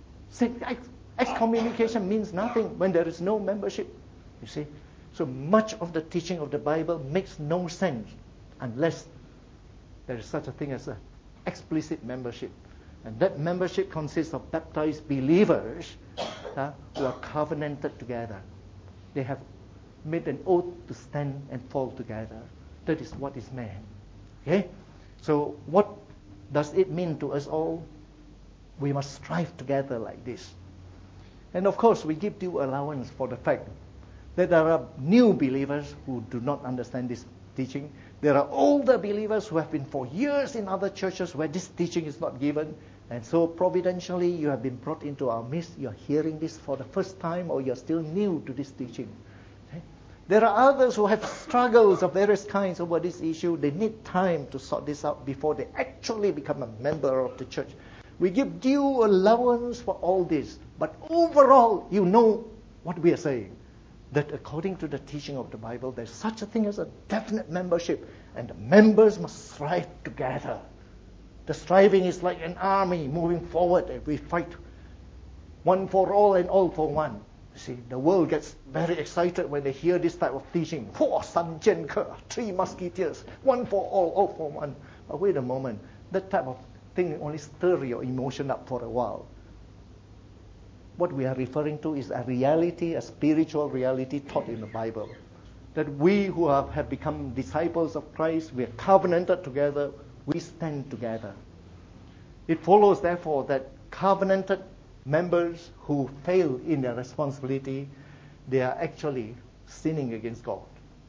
Excommunication means nothing when there is no membership. You see? So much of the teaching of the Bible makes no sense unless there is such a thing as an explicit membership. And that membership consists of baptized believers uh, who are covenanted together. They have made an oath to stand and fall together. That is what is meant. Okay? So what does it mean to us all? We must strive together like this. And of course, we give due allowance for the fact that there are new believers who do not understand this teaching. There are older believers who have been for years in other churches where this teaching is not given. And so providentially, you have been brought into our midst. You're hearing this for the first time, or you're still new to this teaching. Okay? There are others who have struggles of various kinds over this issue. They need time to sort this out before they actually become a member of the church. We give due allowance for all this. But overall, you know what we are saying. That according to the teaching of the Bible, there's such a thing as a definite membership. And the members must strive together. The striving is like an army moving forward, and we fight one for all and all for one. You see, the world gets very excited when they hear this type of teaching. Four San Jian Ke, three musketeers, one for all, all for one. But wait a moment, that type of thing only stir your emotion up for a while. What we are referring to is a reality, a spiritual reality taught in the Bible. That we who have, have become disciples of Christ, we are covenanted together, we stand together. It follows, therefore, that covenanted members who fail in their responsibility, they are actually sinning against God.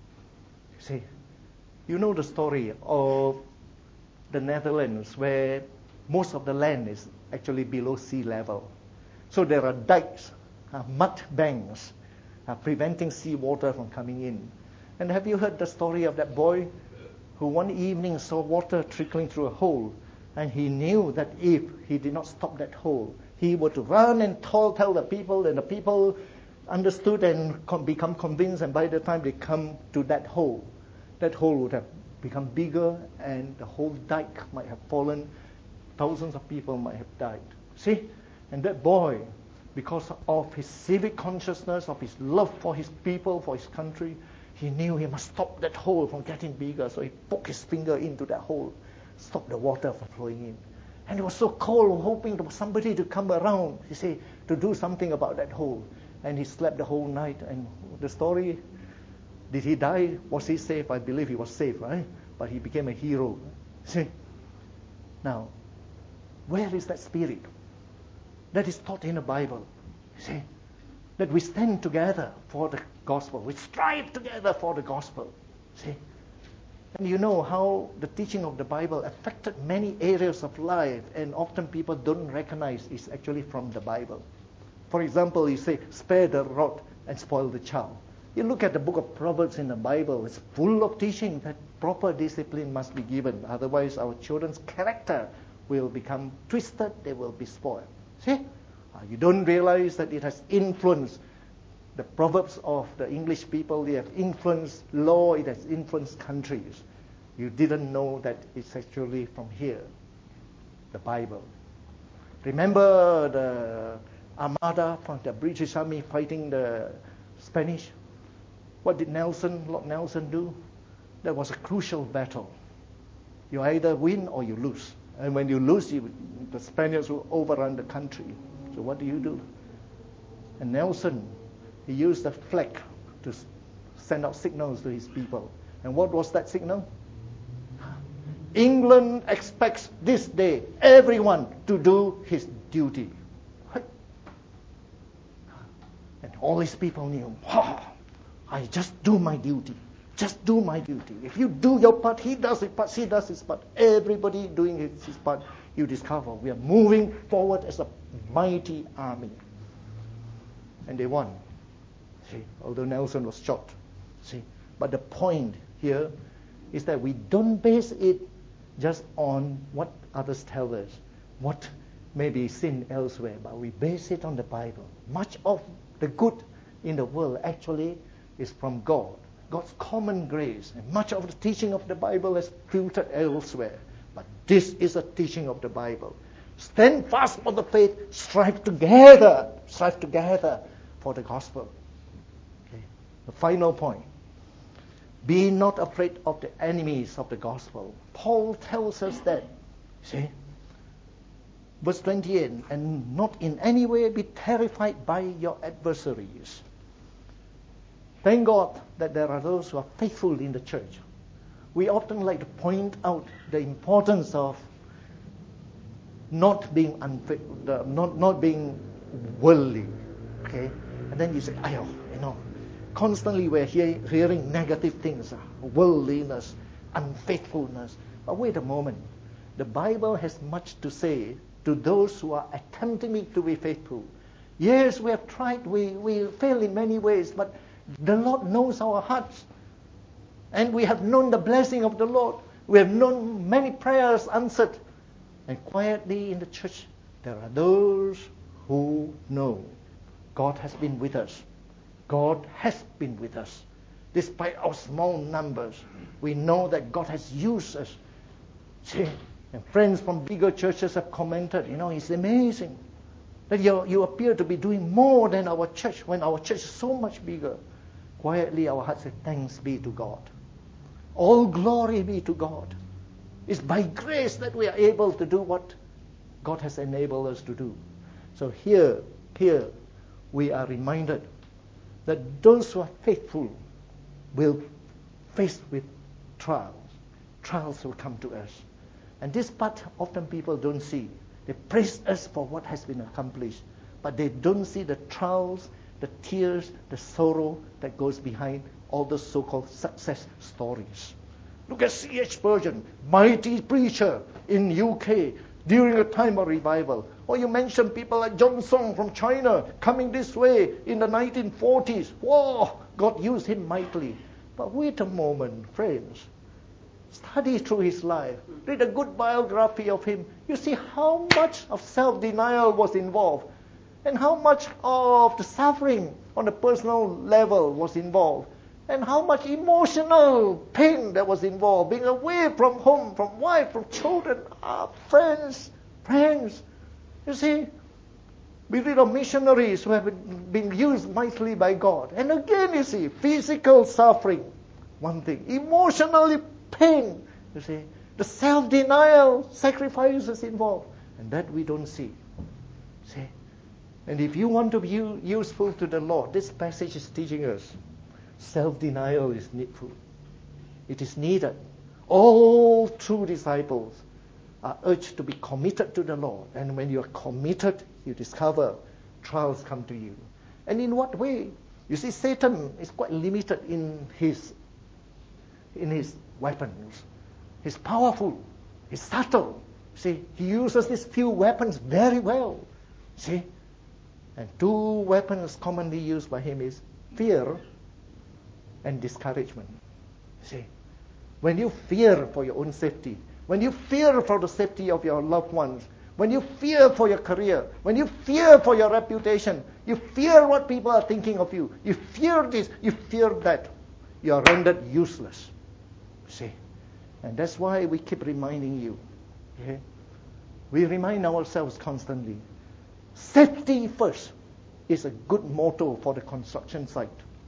See, you know the story of the Netherlands where most of the land is actually below sea level. So there are dikes, uh, mud banks, uh, preventing seawater from coming in. And have you heard the story of that boy who one evening saw water trickling through a hole, and he knew that if he did not stop that hole, he would run and tell, tell the people, and the people understood and com- become convinced, and by the time they come to that hole, that hole would have become bigger, and the whole dike might have fallen. Thousands of people might have died. See? And that boy, because of his civic consciousness, of his love for his people, for his country, he knew he must stop that hole from getting bigger. So he poked his finger into that hole, stop the water from flowing in. And it was so cold, hoping there was somebody to come around, you see, to do something about that hole. And he slept the whole night. And the story, did he die? Was he safe? I believe he was safe, right? But he became a hero. See? Now, where is that spirit? That is taught in the Bible. You see? That we stand together for the gospel. We strive together for the gospel. See? And you know how the teaching of the Bible affected many areas of life, and often people don't recognize it's actually from the Bible. For example, you say, spare the rod and spoil the child. You look at the book of Proverbs in the Bible, it's full of teaching that proper discipline must be given. Otherwise, our children's character will become twisted, they will be spoiled. See? You don't realize that it has influenced the proverbs of the English people. They have influenced law, it has influenced countries. You didn't know that it's actually from here, the Bible. Remember the Armada from the British Army fighting the Spanish? What did Nelson, Lord Nelson do? That was a crucial battle. You either win or you lose. And when you lose, you, the Spaniards will overrun the country. So what do you do? And Nelson, he used a flag to send out signals to his people. And what was that signal? England expects this day everyone to do his duty. And all his people knew, wow, I just do my duty. Just do my duty. If you do your part, he does his part, she does his part. Everybody doing his, his part, you discover we are moving forward as a mighty army. And they won. See, although Nelson was shot. See, but the point here is that we don't base it just on what others tell us, what may be seen elsewhere, but we base it on the Bible. Much of the good in the world actually is from God, God's common grace, and much of the teaching of the Bible is filtered elsewhere. But this is a teaching of the Bible. Stand fast for the faith, strive together, strive together for the gospel. Okay. The final point. Be not afraid of the enemies of the gospel. Paul tells us that. See? Verse twenty-eight, and not in any way be terrified by your adversaries. Thank God that there are those who are faithful in the church. We often like to point out the importance of not being unfaithful, not, not being worldly. Okay? And then you say, ayo, you know, constantly we're hear, hearing negative things, uh, worldliness, unfaithfulness. But wait a moment. The Bible has much to say to those who are attempting to be faithful. Yes, we have tried, we, we fail in many ways, but the Lord knows our hearts. And we have known the blessing of the Lord. We have known many prayers answered. And quietly in the church, there are those who know God has been with us. God has been with us. Despite our small numbers, we know that God has used us. See, and friends from bigger churches have commented, you know, it's amazing that you, you appear to be doing more than our church when our church is so much bigger. Quietly our hearts say, thanks be to God. All glory be to God. It's by grace that we are able to do what God has enabled us to do. So here, here, we are reminded that those who are faithful will face with trials. Trials will come to us. And this part often people don't see. They praise us for what has been accomplished, but they don't see the trials, the tears, the sorrow that goes behind all the so-called success stories. Look at C H Spurgeon, mighty preacher in U K during a time of revival. Or you mention people like John Song from China coming this way in the nineteen forties. Whoa, God used him mightily. But wait a moment, friends. Study through his life. Read a good biography of him. You see how much of self-denial was involved and how much of the suffering on a personal level was involved and how much emotional pain that was involved. Being away from home, from wife, from children, ah, friends, friends. You see, we read of missionaries who have been used mightily by God. And again, you see, physical suffering, one thing. Emotionally pain, you see. The self-denial, sacrifices involved. And that we don't see. See? And if you want to be useful to the Lord, this passage is teaching us self-denial is needful. It is needed. All true disciples are urged to be committed to the Lord. And when you are committed, you discover trials come to you. And in what way? You see, Satan is quite limited in his in his weapons. He's powerful. He's subtle. See, he uses these few weapons very well. See? And two weapons commonly used by him is fear and discouragement. See? When you fear for your own safety, when you fear for the safety of your loved ones, when you fear for your career, when you fear for your reputation, you fear what people are thinking of you, you fear this, you fear that, you are rendered useless. See? And that's why we keep reminding you. Okay? We remind ourselves constantly. Safety first is a good motto for the construction site.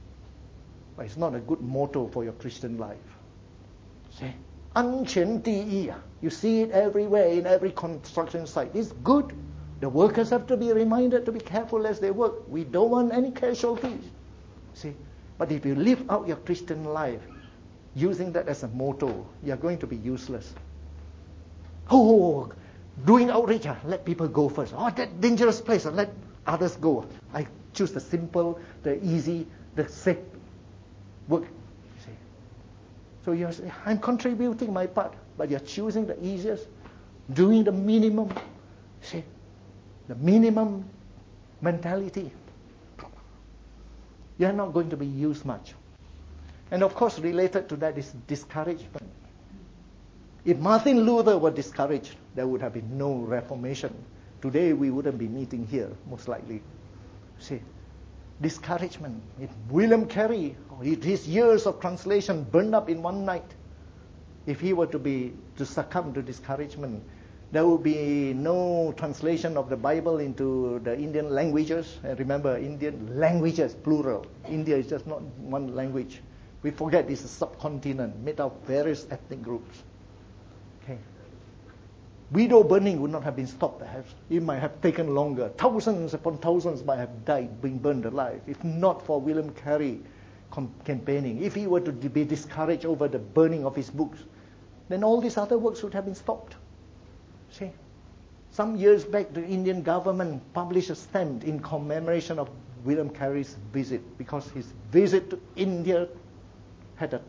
But it's not a good motto for your Christian life. See? 安全第一. You see it everywhere in every construction site. It's good. The workers have to be reminded to be careful as they work. We don't want any casualties. See? But if you live out your Christian life using that as a motto, you're going to be useless. Oh, doing outreach, let people go first. Oh, that dangerous place, let others go. I choose the simple, the easy, the safe work. See? So you're saying, I'm contributing my part, but you're choosing the easiest, doing the minimum. See? The minimum mentality. You're not going to be used much. And of course, related to that is discouragement. If Martin Luther were discouraged, there would have been no Reformation. Today, we wouldn't be meeting here, most likely. See, discouragement. If William Carey, his years of translation burned up in one night, if he were to be to succumb to discouragement, there would be no translation of the Bible into the Indian languages. And remember, Indian languages, plural. India is just not one language. We forget it's a subcontinent made of various ethnic groups. Okay. Widow burning would not have been stopped, perhaps. It might have taken longer. Thousands upon thousands might have died, being burned alive, if not for William Carey campaigning. If he were to be discouraged over the burning of his books, then all these other works would have been stopped. See, some years back, the Indian government published a stamp in commemoration of William Carey's visit, because his visit to India had an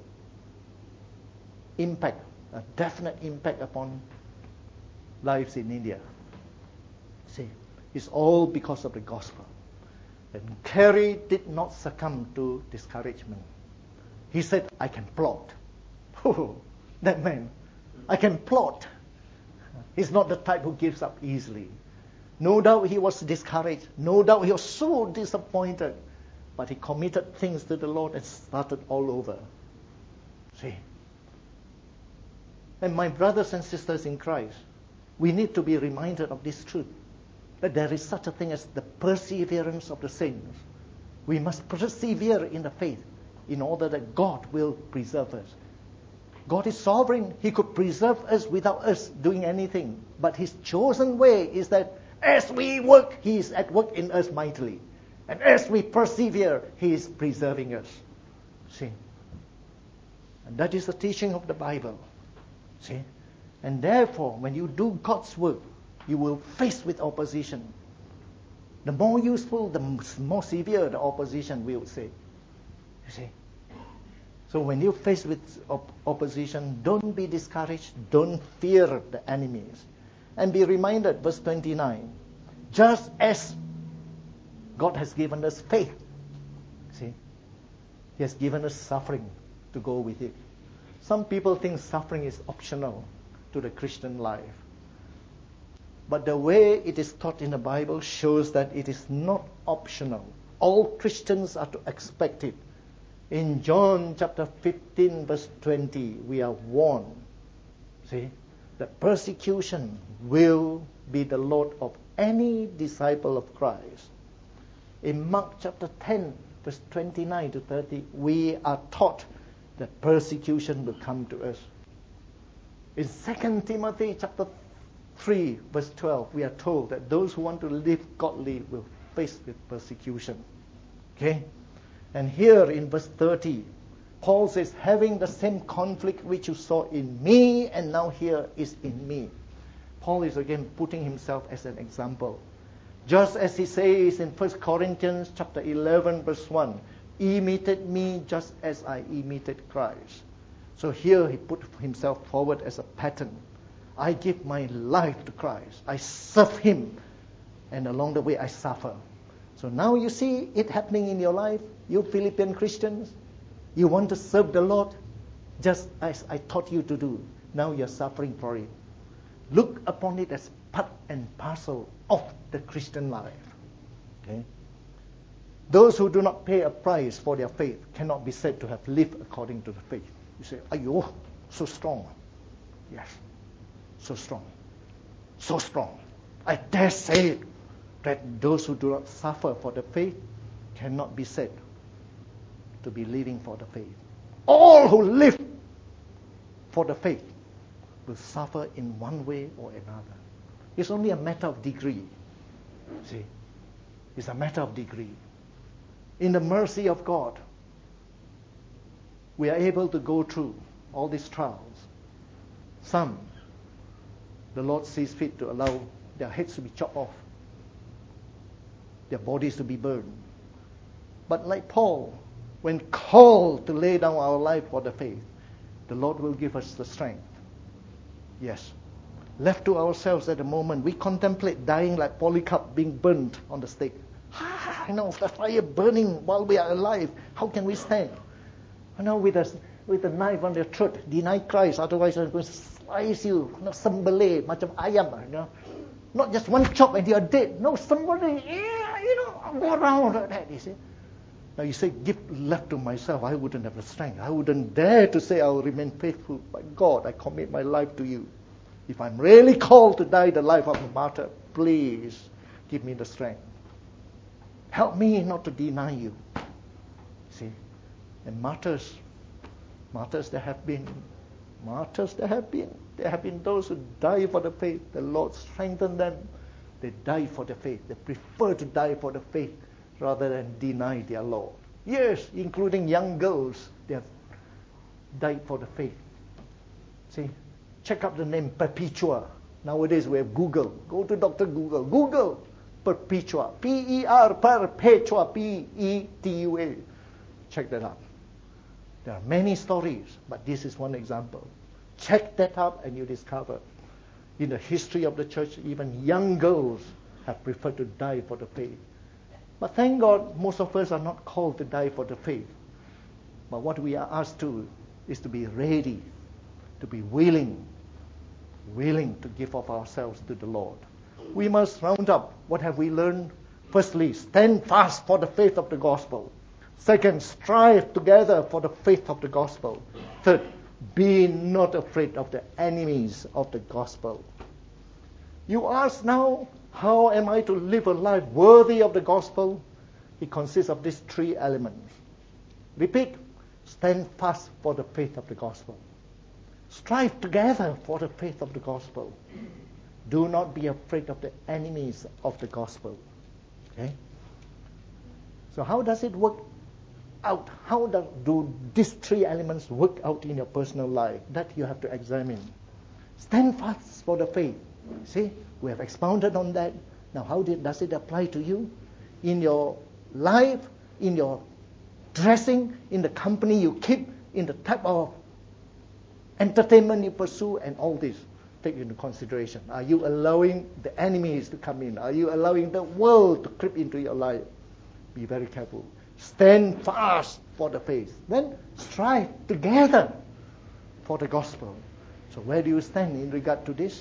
impact, a definite impact upon lives in India. See, it's all because of the gospel. And Carey did not succumb to discouragement. He said, I can plot. Oh, that man, I can plot. He's not the type who gives up easily. No doubt he was discouraged. No doubt he was so disappointed. But he committed things to the Lord and started all over. See? And my brothers and sisters in Christ, we need to be reminded of this truth, that there is such a thing as the perseverance of the saints. We must persevere in the faith in order that God will preserve us. God is sovereign. He could preserve us without us doing anything. But His chosen way is that as we work, He is at work in us mightily. And as we persevere, He is preserving us. See? And that is the teaching of the Bible. See? And therefore, when you do God's work, you will face with opposition. The more useful, the more severe the opposition, we would say. You see? So when you face with op- opposition, don't be discouraged. Don't fear the enemies. And be reminded, verse twenty-nine, just as God has given us faith, see, He has given us suffering to go with it. Some people think suffering is optional to the Christian life. But the way it is taught in the Bible shows that it is not optional. All Christians are to expect it. In John chapter fifteen, verse twenty, we are warned, see, that persecution will be the lot of any disciple of Christ. In Mark chapter ten, verse twenty-nine to thirty, we are taught that persecution will come to us. In Second Timothy chapter three, verse twelve, we are told that those who want to live godly will face with persecution. Okay? And here in verse thirty, Paul says, having the same conflict which you saw in me and now here is in me. Paul is again putting himself as an example. Just as he says in First Corinthians chapter eleven, verse one, imitate me just as I imitate Christ. So here he put himself forward as a pattern. I give my life to Christ. I serve Him. And along the way I suffer. So now you see it happening in your life, you Philippine Christians. You want to serve the Lord just as I taught you to do. Now you're suffering for it. Look upon it as part and parcel of the Christian life. Okay? Those who do not pay a price for their faith cannot be said to have lived according to the faith. You say, ayo, so strong. Yes, so strong. So strong. I dare say that those who do not suffer for the faith cannot be said to be living for the faith. All who live for the faith will suffer in one way or another. It's only a matter of degree. See, it's a matter of degree. In the mercy of God, we are able to go through all these trials. Some, the Lord sees fit to allow their heads to be chopped off, their bodies to be burned. But like Paul, when called to lay down our life for the faith, the Lord will give us the strength. Yes. Left to ourselves at the moment, we contemplate dying like Polycarp being burnt on the stake. Ah, I know, the fire burning while we are alive. How can we stand? I know, with a, with a knife on your throat, deny Christ, otherwise I'm going to slice you. No, sembelih, macam ayam. You know? Not just one chop and you're dead. No, somebody, yeah, you know, go around like that, you see. Now you say, give left to myself, I wouldn't have the strength. I wouldn't dare to say I will remain faithful. But God, I commit my life to you. If I'm really called to die the life of a martyr, please give me the strength. Help me not to deny you. See? And martyrs, martyrs there have been, martyrs there have been. There have been those who die for the faith. The Lord strengthened them. They die for the faith. They prefer to die for the faith rather than deny their Lord. Yes, including young girls, they have died for the faith. See? Check up the name Perpetua. Nowadays we have Google. Go to Doctor Google. Google Perpetua. P E R, Perpetua, P E T U A. Check that out. There are many stories, but this is one example. Check that out and you discover in the history of the church, even young girls have preferred to die for the faith. But thank God, most of us are not called to die for the faith. But what we are asked to is to be ready, to be willing, willing to give of ourselves to the Lord. We must round up. What have we learned? Firstly, stand fast for the faith of the gospel. Second, strive together for the faith of the gospel. Third, be not afraid of the enemies of the gospel. You ask now, how am I to live a life worthy of the gospel? It consists of these three elements. Repeat, stand fast for the faith of the gospel. Strive together for the faith of the gospel. Do not be afraid of the enemies of the gospel. Okay? So how does it work out? How do, do these three elements work out in your personal life? That you have to examine. Stand fast for the faith. See, we have expounded on that. Now, how did, does it apply to you? In your life, in your dressing, in the company you keep, in the type of entertainment you pursue, and all this. Take into consideration. Are you allowing the enemies to come in? Are you allowing the world to creep into your life? Be very careful. Stand fast for the faith. Then strive together for the gospel. So where do you stand in regard to this?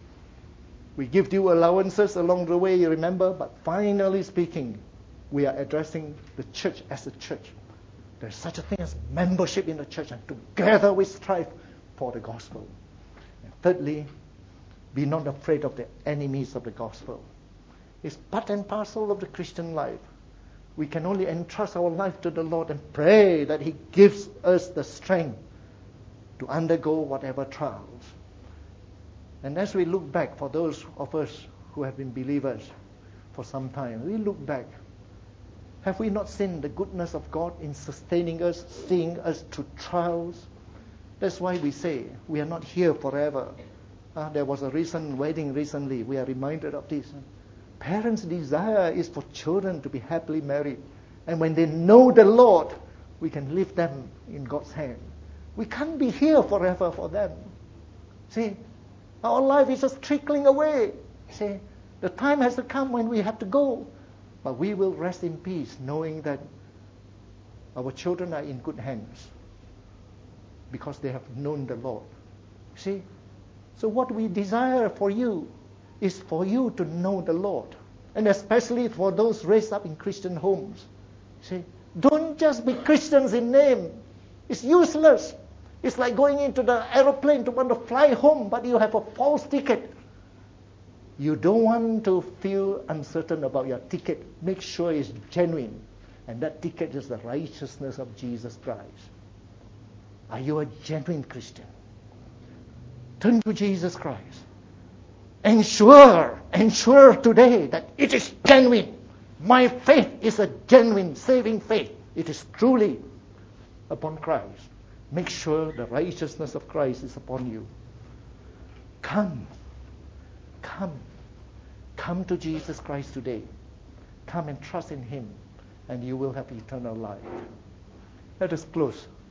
We give due allowances along the way, you remember, but finally speaking, we are addressing the church as a church. There's such a thing as membership in the church, and together we strive for the gospel. And thirdly, be not afraid of the enemies of the gospel. It's part and parcel of the Christian life. We can only entrust our life to the Lord and pray that He gives us the strength to undergo whatever trials. And as we look back, for those of us who have been believers for some time, we look back. Have we not seen the goodness of God in sustaining us, seeing us through trials? That's why we say we are not here forever. Uh, there was a recent wedding recently. We are reminded of this. Parents' desire is for children to be happily married. And when they know the Lord, we can leave them in God's hand. We can't be here forever for them. See, our life is just trickling away. See, the time has to come when we have to go. But we will rest in peace knowing that our children are in good hands because they have known the Lord. See, so what we desire for you is for you to know the Lord. And especially for those raised up in Christian homes. See, don't just be Christians in name. It's useless. It's like going into the aeroplane to want to fly home, but you have a false ticket. You don't want to feel uncertain about your ticket. Make sure it's genuine. And that ticket is the righteousness of Jesus Christ. Are you a genuine Christian? Turn to Jesus Christ. ensure, ensure today that it is genuine. My faith is a genuine, saving faith. It is truly upon Christ. Make sure the righteousness of Christ is upon you. Come. Come. Come to Jesus Christ today. Come and trust in Him, and you will have eternal life. Let us close.